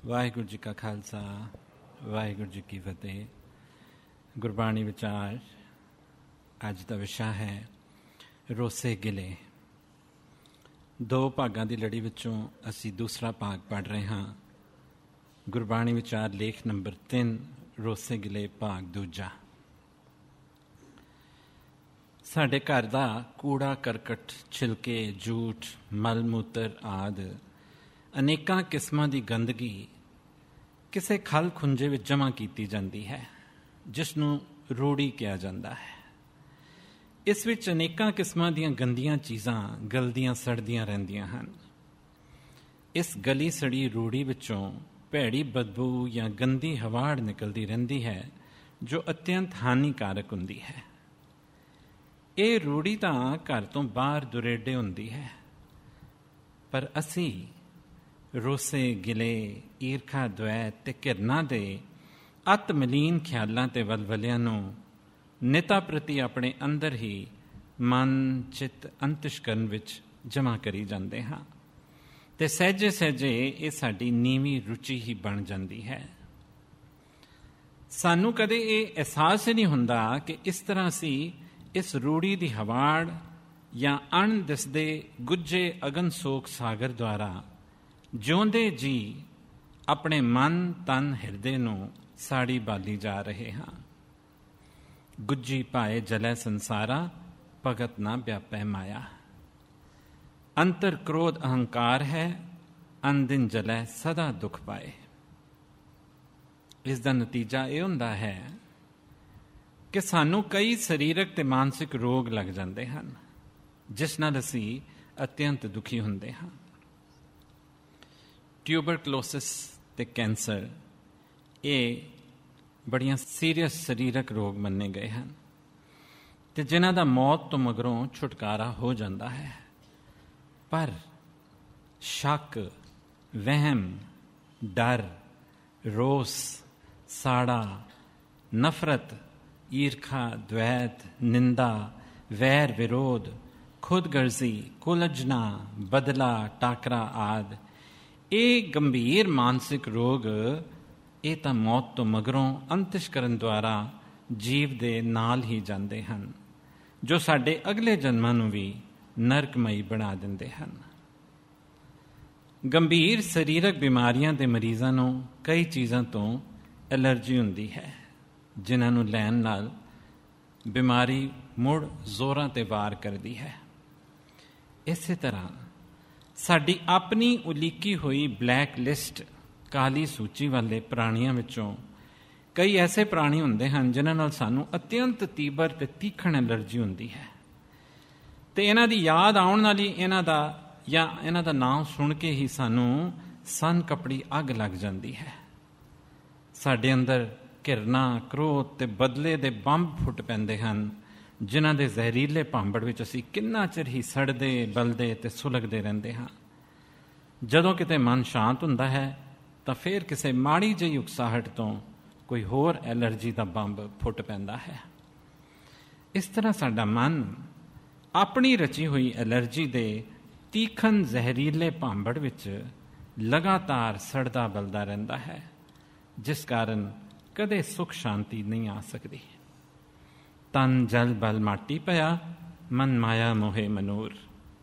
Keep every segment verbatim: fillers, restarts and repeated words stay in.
ਵਾਹਿਗੁਰੂ ਜੀ ਕਾ ਖਾਲਸਾ, ਵਾਹਿਗੁਰੂ ਜੀ ਕੀ ਫਤਿਹ। ਗੁਰਬਾਣੀ ਵਿਚਾਰ ਅੱਜ ਦਾ ਵਿਸ਼ਾ ਹੈ ਰੋਸੇ ਗਿਲੇ। ਦੋ ਭਾਗਾਂ ਦੀ ਲੜੀ ਵਿੱਚੋਂ ਅਸੀਂ ਦੂਸਰਾ ਭਾਗ ਪੜ੍ਹ ਰਹੇ ਹਾਂ। ਗੁਰਬਾਣੀ ਵਿਚਾਰ ਲੇਖ ਨੰਬਰ ਤਿੰਨ, ਰੋਸੇ ਗਿਲੇ ਭਾਗ ਦੂਜਾ। ਸਾਡੇ ਘਰ ਦਾ ਕੂੜਾ ਕਰਕਟ, ਛਿਲਕੇ, ਜੂਠ, ਮਲ ਮੂਤਰ ਆਦਿ ਅਨੇਕਾਂ ਕਿਸਮਾਂ ਦੀ ਗੰਦਗੀ ਕਿਸੇ ਖਲ ਖੁੰਝੇ ਵਿੱਚ ਜਮ੍ਹਾਂ ਕੀਤੀ ਜਾਂਦੀ ਹੈ, ਜਿਸ ਨੂੰ ਰੂੜੀ ਕਿਹਾ ਜਾਂਦਾ ਹੈ। ਇਸ ਵਿੱਚ ਅਨੇਕਾਂ ਕਿਸਮਾਂ ਦੀਆਂ ਗੰਦੀਆਂ ਚੀਜ਼ਾਂ ਗਲਦੀਆਂ ਸੜਦੀਆਂ ਰਹਿੰਦੀਆਂ ਹਨ। ਇਸ ਗਲੀ ਸੜੀ ਰੂੜੀ ਵਿੱਚੋਂ ਭੈੜੀ ਬਦਬੂ ਜਾਂ ਗੰਦੀ ਹਵਾੜ ਨਿਕਲਦੀ ਰਹਿੰਦੀ ਹੈ, ਜੋ ਅਤਿਅੰਤ ਹਾਨੀਕਾਰਕ ਹੁੰਦੀ ਹੈ। ਇਹ ਰੂੜੀ ਤਾਂ ਘਰ ਤੋਂ ਬਾਹਰ ਦੁਰੇਡੇ ਹੁੰਦੀ ਹੈ, ਪਰ ਅਸੀਂ ਰੋਸੇ ਗਿਲੇ, ਈਰਖਾ ਦੁਐਤ ਤੇ ਘਿਰਨਾ ਦੇ ਅਤ ਮਲੀਨ ਖਿਆਲਾਂ ਤੇ ਵਲਵਲਿਆਂ ਨੂੰ ਨਿਤਾ ਪ੍ਰਤੀ ਆਪਣੇ ਅੰਦਰ ਹੀ ਮਨ, ਚਿੱਤ, ਅੰਤਿਸ਼ਕਰਨ ਵਿੱਚ ਜਮ੍ਹਾਂ ਕਰੀ ਜਾਂਦੇ ਹਾਂ ਤੇ ਸਹਿਜੇ ਸਹਿਜੇ ਇਹ ਸਾਡੀ ਨੀਵੀਂ ਰੁਚੀ ਹੀ ਬਣ ਜਾਂਦੀ ਹੈ। ਸਾਨੂੰ ਕਦੇ ਇਹ ਅਹਿਸਾਸ ਹੀ ਨਹੀਂ ਹੁੰਦਾ ਕਿ ਇਸ ਤਰ੍ਹਾਂ ਅਸੀਂ ਇਸ ਰੂੜੀ ਦੀ ਹਵਾੜ ਜਾਂ ਅਣ ਦਿਸਦੇ ਗੁੱਝੇ ਅਗਨ ਸੋਕ ਸਾਗਰ ਦੁਆਰਾ ਜਿਉਂਦੇ ਜੀ ਆਪਣੇ ਮਨ, ਤਨ, ਹਿਰਦੇ ਨੂੰ ਸਾੜੀ ਬਾਲੀ ਜਾ ਰਹੇ ਹਾਂ। ਗੁੱਜੀ ਪਾਏ ਜਲੈ ਸੰਸਾਰਾ, ਭਗਤ ਨਾ ਵਿਆਪੈ ਮਾਇਆ। ਅੰਤਰ ਕ੍ਰੋਧ ਅਹੰਕਾਰ ਹੈ, ਅਨਦਿਨ ਜਲੈ ਸਦਾ ਦੁੱਖ ਪਾਏ। ਇਸ ਦਾ ਨਤੀਜਾ ਇਹ ਹੁੰਦਾ ਹੈ ਕਿ ਸਾਨੂੰ ਕਈ ਸਰੀਰਕ ਤੇ ਮਾਨਸਿਕ ਰੋਗ ਲੱਗ ਜਾਂਦੇ ਹਨ, ਜਿਸ ਨਾਲ ਅਸੀਂ ਅਤਿਅੰਤ ਦੁਖੀ ਹੁੰਦੇ ਹਾਂ। ਟਿਊਬਰਕਲੋਸਿਸ ਤੇ ਕੈਂਸਰ ਇਹ ਬੜੀਆਂ ਸੀਰੀਅਸ ਸਰੀਰਕ ਰੋਗ ਮੰਨੇ ਗਏ ਹਨ ਤੇ ਜਿਨ੍ਹਾਂ ਦਾ ਮੌਤ ਤੋਂ ਮਗਰੋਂ ਛੁਟਕਾਰਾ ਹੋ ਜਾਂਦਾ ਹੈ। ਪਰ ਸ਼ੱਕ, ਵਹਿਮ, ਡਰ, ਰੋਸ, ਸਾੜਾ, ਨਫ਼ਰਤ, ਈਰਖਾ, ਦਵੈਤ, ਨਿੰਦਾ, ਵੈਰ ਵਿਰੋਧ, ਖੁਦਗਰਜ਼ੀ, ਕੁਲਝਣਾ, ਬਦਲਾ, ਟਾਕਰਾ ਆਦਿ ਇਹ ਗੰਭੀਰ ਮਾਨਸਿਕ ਰੋਗ ਇਹ ਤਾਂ ਮੌਤ ਤੋਂ ਮਗਰੋਂ ਅੰਤਿਸ਼ਕਰਨ ਦੁਆਰਾ ਜੀਵ ਦੇ ਨਾਲ ਹੀ ਜਾਂਦੇ ਹਨ, ਜੋ ਸਾਡੇ ਅਗਲੇ ਜਨਮਾਂ ਨੂੰ ਵੀ ਨਰਕਮਈ ਬਣਾ ਦਿੰਦੇ ਹਨ। ਗੰਭੀਰ ਸਰੀਰਕ ਬਿਮਾਰੀਆਂ ਦੇ ਮਰੀਜ਼ਾਂ ਨੂੰ ਕਈ ਚੀਜ਼ਾਂ ਤੋਂ ਐਲਰਜੀ ਹੁੰਦੀ ਹੈ, ਜਿਨ੍ਹਾਂ ਨੂੰ ਲੈਣ ਨਾਲ ਬਿਮਾਰੀ ਮੁੜ ਜ਼ੋਰਾਂ ਤੇ ਵਾਰ ਕਰਦੀ ਹੈ। ਇਸੇ ਤਰ੍ਹਾਂ ਸਾਡੀ ਆਪਣੀ ਉਲੀਕੀ ਹੋਈ ਬਲੈਕ ਲਿਸਟ, ਕਾਲੀ ਸੂਚੀ ਵਾਲੇ ਪ੍ਰਾਣੀਆਂ ਵਿੱਚੋਂ ਕਈ ਐਸੇ ਪ੍ਰਾਣੀ ਹੁੰਦੇ ਹਨ ਜਿਨ੍ਹਾਂ ਨਾਲ ਸਾਨੂੰ ਅਤਿਅੰਤ ਤੀਬਰ ਤੇ ਤੀਖਣ ਐਲਰਜੀ ਹੁੰਦੀ ਹੈ ਤੇ ਇਹਨਾਂ ਦੀ ਯਾਦ ਆਉਣ ਨਾਲ ਹੀ ਇਹਨਾਂ ਦਾ ਜਾਂ ਇਹਨਾਂ ਦਾ ਨਾਮ ਸੁਣ ਕੇ ਹੀ ਸਾਨੂੰ ਸੰਨ ਕਪੜੀ ਅੱਗ ਲੱਗ ਜਾਂਦੀ ਹੈ। ਸਾਡੇ ਅੰਦਰ ਘਿਰਨਾ, ਕ੍ਰੋਧ ਤੇ ਬਦਲੇ ਦੇ ਬੰਬ ਫੁੱਟ ਪੈਂਦੇ ਹਨ, ਜਿਨ੍ਹਾਂ ਦੇ ਜ਼ਹਿਰੀਲੇ ਭਾਂਬੜ ਵਿੱਚ ਅਸੀਂ ਕਿੰਨਾ ਚਿਰ ਹੀ ਸੜਦੇ, ਬਲਦੇ ਤੇ ਸੁਲਗਦੇ ਰਹਿੰਦੇ ਹਾਂ। ਜਦੋਂ ਕਿਤੇ ਮਨ ਸ਼ਾਂਤ ਹੁੰਦਾ ਹੈ ਤਾਂ ਫਿਰ ਕਿਸੇ ਮਾੜੀ ਜਿਹੀ ਉਕਸਾਹਟ ਤੋਂ ਕੋਈ ਹੋਰ ਐਲਰਜੀ ਦਾ ਬੰਬ ਫੁੱਟ ਪੈਂਦਾ ਹੈ। ਇਸ ਤਰ੍ਹਾਂ ਸਾਡਾ ਮਨ ਆਪਣੀ ਰਚੀ ਹੋਈ ਐਲਰਜੀ ਦੇ ਤੀਖਣ ਜ਼ਹਿਰੀਲੇ ਭਾਂਬੜ ਵਿੱਚ ਲਗਾਤਾਰ ਸੜਦਾ ਬਲਦਾ ਰਹਿੰਦਾ ਹੈ, ਜਿਸ ਕਾਰਨ ਕਦੇ ਸੁੱਖ ਸ਼ਾਂਤੀ ਨਹੀਂ ਆ ਸਕਦੀ। ਤਨ ਜਲ ਬਲ ਮਾਟੀ ਪਿਆ, ਮਨ ਮਾਇਆ ਮੋਹੇ ਮਨੂਰ।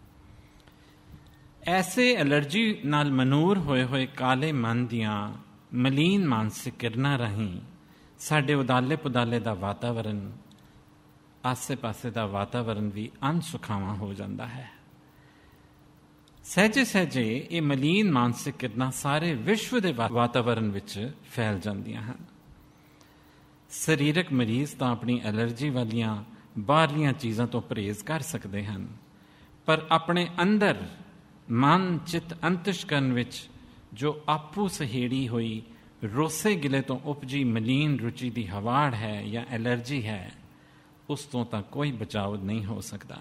ਐਸੇ ਐਲਰਜੀ ਨਾਲ ਮਨੂਰ ਹੋਏ ਹੋਏ ਕਾਲੇ ਮਨ ਦੀਆਂ ਮਲੀਨ ਮਾਨਸਿਕ ਕਿਰਨਾਂ ਰਾਹੀਂ ਸਾਡੇ ਉਦਾਲੇ ਪੁਦਾਲੇ ਦਾ ਵਾਤਾਵਰਨ, ਆਸੇ ਪਾਸੇ ਦਾ ਵਾਤਾਵਰਨ ਵੀ ਅਣਸੁਖਾਵਾਂ ਹੋ ਜਾਂਦਾ ਹੈ। ਸਹਿਜੇ ਸਹਿਜੇ ਇਹ ਮਲੀਨ ਮਾਨਸਿਕ ਕਿਰਨਾਂ ਸਾਰੇ ਵਿਸ਼ਵ ਦੇ ਵਾਤਾਵਰਨ ਵਿੱਚ ਫੈਲ ਜਾਂਦੀਆਂ ਹਨ। ਸਰੀਰਕ ਮਰੀਜ਼ ਤਾਂ ਆਪਣੀ ਐਲਰਜੀ ਵਾਲੀਆਂ ਬਾਹਰਲੀਆਂ ਚੀਜ਼ਾਂ ਤੋਂ ਪਰਹੇਜ਼ ਕਰ ਸਕਦੇ ਹਨ, ਪਰ ਆਪਣੇ ਅੰਦਰ ਮਨ, ਚਿੱਤ, ਅੰਤਿਸ਼ਕਰਨ ਵਿੱਚ ਜੋ ਆਪੂ ਸਹੇੜੀ ਹੋਈ ਰੋਸੇ ਗਿਲੇ ਤੋਂ ਉਪਜੀ ਮਲੀਨ ਰੁਚੀ ਦੀ ਹਵਾੜ ਹੈ ਜਾਂ ਐਲਰਜੀ ਹੈ, ਉਸ ਤੋਂ ਤਾਂ ਕੋਈ ਬਚਾਓ ਨਹੀਂ ਹੋ ਸਕਦਾ।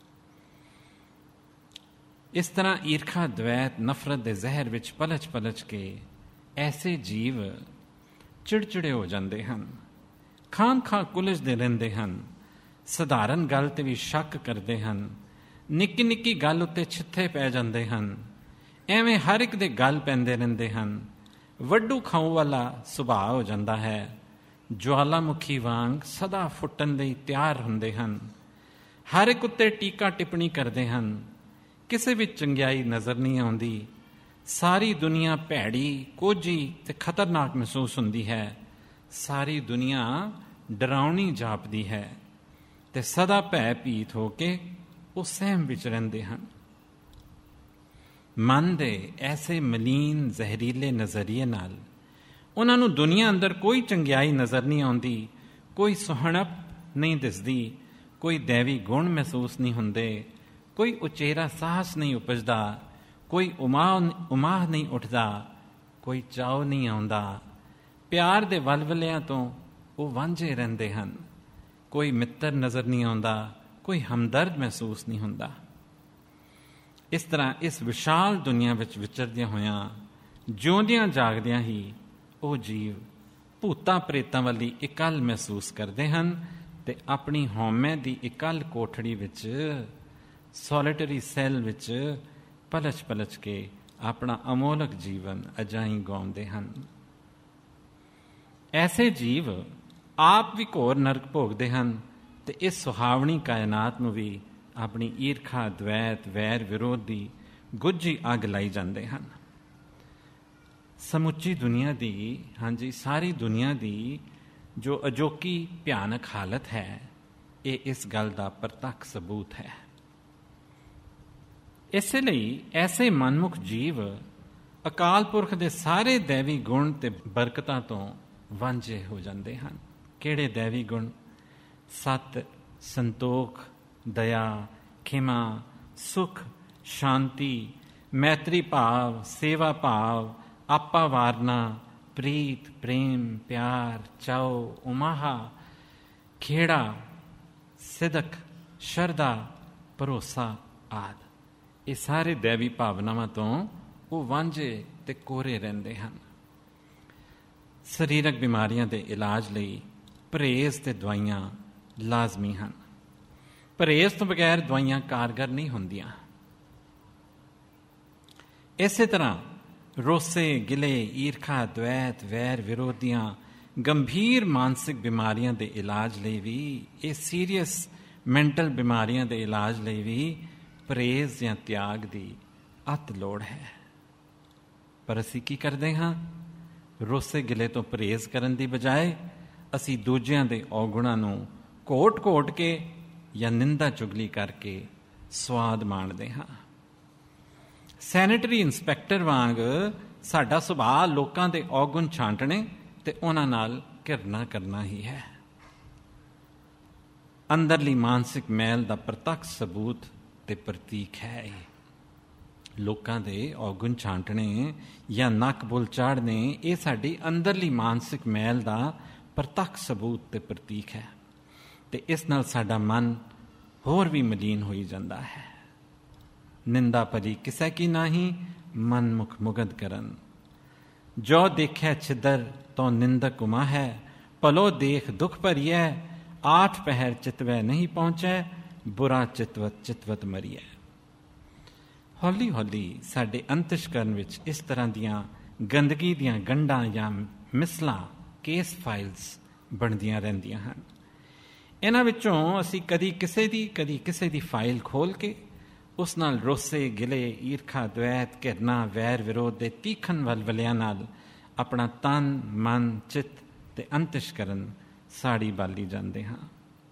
ਇਸ ਤਰ੍ਹਾਂ ਈਰਖਾ, ਦਵੈਤ, ਨਫ਼ਰਤ ਦੇ ਜ਼ਹਿਰ ਵਿੱਚ ਪਲਚ ਪਲਚ ਕੇ ਐਸੇ ਜੀਵ ਚਿੜਚਿੜੇ ਹੋ ਜਾਂਦੇ ਹਨ, ਖਾਂ ਖਾਂ ਕੁਲਝਦੇ ਰਹਿੰਦੇ ਹਨ, ਸਧਾਰਨ ਗੱਲ ਤੇ ਵੀ ਸ਼ੱਕ ਕਰਦੇ ਹਨ, ਨਿੱਕੀ ਨਿੱਕੀ ਗੱਲ ਉੱਤੇ ਛਿੱਥੇ ਪੈ ਜਾਂਦੇ ਹਨ, ਐਵੇਂ ਹਰ ਇੱਕ ਦੇ ਗੱਲ ਪੈਂਦੇ ਰਹਿੰਦੇ ਹਨ, ਵੱਡੂ ਖਾਉ ਵਾਲਾ ਸੁਭਾਅ ਹੋ ਜਾਂਦਾ ਹੈ। ਜਵਾਲਾਮੁਖੀ ਵਾਂਗ ਸਦਾ ਫੁੱਟਣ ਲਈ ਤਿਆਰ ਹੁੰਦੇ ਹਨ। ਹਰ ਇੱਕ ਉੱਤੇ ਟੀਕਾ ਟਿੱਪਣੀ ਕਰਦੇ ਹਨ। ਕਿਸੇ ਵਿੱਚ ਚੰਗਿਆਈ ਨਜ਼ਰ ਨਹੀਂ ਆਉਂਦੀ। ਸਾਰੀ ਦੁਨੀਆ ਭੈੜੀ, ਕੋਝੀ ਤੇ ਖਤਰਨਾਕ ਮਹਿਸੂਸ ਹੁੰਦੀ ਹੈ। ਸਾਰੀ ਦੁਨੀਆ ਡਰਾਉਣੀ ਜਾਪਦੀ ਹੈ ਤੇ ਸਦਾ ਭੈ ਭੀਤ ਹੋ ਕੇ ਉਹ ਸਹਿਮ ਵਿੱਚ ਰਹਿੰਦੇ ਹਨ। ਮਨ ਦੇ ਐਸੇ ਮਲੀਨ ਜ਼ਹਿਰੀਲੇ ਨਜ਼ਰੀਏ ਨਾਲ ਉਹਨਾਂ ਨੂੰ ਦੁਨੀਆ ਅੰਦਰ ਕੋਈ ਚੰਗਿਆਈ ਨਜ਼ਰ ਨਹੀਂ ਆਉਂਦੀ, ਕੋਈ ਸੁਹਣਪ ਨਹੀਂ ਦਿਸਦੀ, ਕੋਈ ਦੈਵੀ ਗੁਣ ਮਹਿਸੂਸ ਨਹੀਂ ਹੁੰਦੇ, ਕੋਈ ਉਚੇਰਾ ਸਾਹਸ ਨਹੀਂ ਉਪਜਦਾ, ਕੋਈ ਉਮਾਹ ਉਮਾਹ ਨਹੀਂ ਉੱਠਦਾ, ਕੋਈ ਚਾਅ ਨਹੀਂ ਆਉਂਦਾ। ਪਿਆਰ ਦੇ ਵਲਵਲਿਆਂ ਤੋਂ ਉਹ ਵਾਂਝੇ ਰਹਿੰਦੇ ਹਨ। ਕੋਈ ਮਿੱਤਰ ਨਜ਼ਰ ਨਹੀਂ ਆਉਂਦਾ, ਕੋਈ ਹਮਦਰਦ ਮਹਿਸੂਸ ਨਹੀਂ ਹੁੰਦਾ। ਇਸ ਤਰ੍ਹਾਂ ਇਸ ਵਿਸ਼ਾਲ ਦੁਨੀਆ ਵਿੱਚ ਵਿਚਰਦਿਆਂ ਹੋਇਆਂ, ਜਿਉਂਦਿਆਂ ਜਾਗਦਿਆਂ ਹੀ ਉਹ ਜੀਵ ਭੂਤਾਂ ਪ੍ਰੇਤਾਂ ਵਾਲੀ ਇਕੱਲ ਮਹਿਸੂਸ ਕਰਦੇ ਹਨ ਤੇ ਆਪਣੀ ਹਉਮੈ ਦੀ ਇਕੱਲ ਕੋਠੜੀ ਵਿੱਚ, ਸੋਲਿਟਰੀ ਸੈੱਲ ਵਿੱਚ ਪਲਚ ਪਲਚ ਕੇ ਆਪਣਾ ਅਮੋਲਕ ਜੀਵਨ ਅਜਾਈਂ ਗਾਉਂਦੇ ਹਨ। ਐਸੇ ਜੀਵ ਆਪ ਵੀ ਘੋਰ ਨਰਕ ਭੋਗਦੇ ਹਨ ਤੇ ਇਸ ਸੁਹਾਵਣੀ ਕਾਇਨਾਤ ਨੂੰ ਵੀ ਆਪਣੀ ਈਰਖਾ, ਦਵੈਤ, ਵੈਰ, ਵਿਰੋਧ ਦੀ ਗੁੱਝੀ ਅੱਗ ਲਾਈ ਜਾਂਦੇ ਹਨ। ਸਮੁੱਚੀ ਦੁਨੀਆ ਦੀ, ਹਾਂਜੀ ਸਾਰੀ ਦੁਨੀਆ ਦੀ ਜੋ ਅਜੋਕੀ ਭਿਆਨਕ ਹਾਲਤ ਹੈ, ਇਹ ਇਸ ਗੱਲ ਦਾ ਪ੍ਰਤੱਖ ਸਬੂਤ ਹੈ। ਇਸੇ ਲਈ ਐਸੇ ਮਨਮੁਖ ਜੀਵ ਅਕਾਲ ਪੁਰਖ ਦੇ ਸਾਰੇ ਦੈਵੀ ਗੁਣ ਤੇ ਬਰਕਤਾਂ ਤੋਂ ਵਾਂਝੇ ਹੋ ਜਾਂਦੇ ਹਨ। ਕਿਹੜੇ ਦੈਵੀ ਗੁਣ? ਸਤ, ਸੰਤੋਖ, ਦਇਆ, ਖਿਮਾ, ਸੁਖ, ਸ਼ਾਂਤੀ, ਮੈਤਰੀ ਭਾਵ, ਸੇਵਾ ਭਾਵ, ਆਪਾ ਵਾਰਨਾ, ਪ੍ਰੀਤ, ਪ੍ਰੇਮ, ਪਿਆਰ, ਚਾਉ, ਉਮਾਹਾ, ਖੇੜਾ, ਸਿਦਕ, ਸ਼ਰਧਾ, ਭਰੋਸਾ ਆਦਿ। ਇਹ ਸਾਰੇ ਦੈਵੀ ਭਾਵਨਾਵਾਂ ਤੋਂ ਉਹ ਵਾਂਝੇ ਤੇ ਕੋਰੇ ਰਹਿੰਦੇ ਹਨ। ਸਰੀਰਕ ਬਿਮਾਰੀਆਂ ਦੇ ਇਲਾਜ ਲਈ ਪਰਹੇਜ਼ ਤੇ ਦਵਾਈਆਂ ਲਾਜ਼ਮੀ ਹਨ। ਪਰਹੇਜ਼ ਤੋਂ ਬਗੈਰ ਦਵਾਈਆਂ ਕਾਰਗਰ ਨਹੀਂ ਹੁੰਦੀਆਂ। ਇਸੇ ਤਰ੍ਹਾਂ ਰੋਸੇ, ਗਿਲੇ, ਈਰਖਾ, ਦਵੈਤ, ਵੈਰ, ਵਿਰੋਧ ਦੀਆਂ ਗੰਭੀਰ ਮਾਨਸਿਕ ਬਿਮਾਰੀਆਂ ਦੇ ਇਲਾਜ ਲਈ ਵੀ, ਇਹ ਸੀਰੀਅਸ ਮੈਂਟਲ ਬਿਮਾਰੀਆਂ ਦੇ ਇਲਾਜ ਲਈ ਵੀ ਪਰਹੇਜ਼ ਜਾਂ ਤਿਆਗ ਦੀ ਅਤ ਲੋੜ ਹੈ। ਪਰ ਅਸੀਂ ਕੀ ਕਰਦੇ ਹਾਂ? ਰੋਸੇ ਗਿਲੇ ਤੋਂ ਪਰਹੇਜ਼ ਕਰਨ ਦੀ ਬਜਾਏ ਅਸੀਂ ਦੂਜਿਆਂ ਦੇ ਔਗੁਣਾਂ ਨੂੰ ਘੋਟ-ਘੋਟ ਕੇ ਜਾਂ ਨਿੰਦਾ ਚੁਗਲੀ ਕਰਕੇ ਸਵਾਦ ਮਾਣਦੇ ਹਾਂ। ਸੈਨੇਟਰੀ ਇੰਸਪੈਕਟਰ ਵਾਂਗ ਸਾਡਾ ਸੁਭਾਅ ਲੋਕਾਂ ਦੇ ਔਗੁਣ ਛਾਂਟਣੇ ਤੇ ਉਹਨਾਂ ਨਾਲ ਘਿਰਨਾ ਕਰਨਾ ਹੀ ਹੈ। ਅੰਦਰਲੀ ਮਾਨਸਿਕ ਮੈਲ ਦਾ ਪ੍ਰਤੱਖ ਸਬੂਤ ਤੇ ਪ੍ਰਤੀਕ ਹੈ ਇਹ। ਲੋਕਾਂ ਦੇ ਔਗੁਣ ਛਾਂਟਣੇ ਜਾਂ ਨੱਕ ਬੁੱਲ ਚਾੜਨੇ, ਇਹ ਸਾਡੀ ਅੰਦਰਲੀ ਮਾਨਸਿਕ ਮੈਲ ਦਾ ਪ੍ਰਤੱਖ ਸਬੂਤ ਤੇ ਪ੍ਰਤੀਕ ਹੈ ਤੇ ਇਸ ਨਾਲ ਸਾਡਾ ਮਨ ਹੋਰ ਵੀ ਮਲੀਨ ਹੋਈ ਜਾਂਦਾ ਹੈ। ਨਿੰਦਾ ਭਰੀ ਕਿਸੇ ਕੀ ਨਾਹੀ, ਮਨ ਮੁਖ ਮੁਗਧ ਕਰਨ। ਜੋ ਦੇਖਿਆ ਛਿਦਰ ਤੋਂ ਨਿੰਦਕ ਉਮਾ ਹੈ, ਭਲੋ ਦੇਖ ਦੁਖ ਭਰੀਐ। ਆਠ ਪਹਿਰ ਚਿਤਵੈ ਨਹੀਂ ਪਹੁੰਚੈ, ਬੁਰਾ ਚਿਤਵਤ ਚਿਤਵਤ ਮਰੀਐ। ਹੌਲੀ ਹੌਲੀ ਸਾਡੇ ਅੰਤਸ਼ਕਰਨ ਵਿੱਚ ਇਸ ਤਰ੍ਹਾਂ ਦੀਆਂ ਗੰਦਗੀ ਦੀਆਂ ਗੰਢਾਂ ਜਾਂ ਮਿਸਲਾਂ, ਕੇਸ ਫਾਈਲਸ ਬਣਦੀਆਂ ਰਹਿੰਦੀਆਂ ਹਨ। ਇਹਨਾਂ ਵਿੱਚੋਂ ਅਸੀਂ ਕਦੀ ਕਿਸੇ ਦੀ ਕਦੀ ਕਿਸੇ ਦੀ ਫਾਈਲ ਖੋਲ੍ਹ ਕੇ ਉਸ ਨਾਲ ਰੋਸੇ, ਗਿਲੇ, ਈਰਖਾ, ਦਵੈਤ, ਘਿਰਨਾ, ਵੈਰ, ਵਿਰੋਧ ਦੇ ਤੀਖਣ ਵਲਵਲਿਆਂ ਨਾਲ ਆਪਣਾ ਤਨ, ਮਨ, ਚਿੱਤ ਤੇ ਅੰਤਸ਼ਕਰਨ ਸਾੜੀ ਬਾਲੀ ਜਾਂਦੇ ਹਾਂ।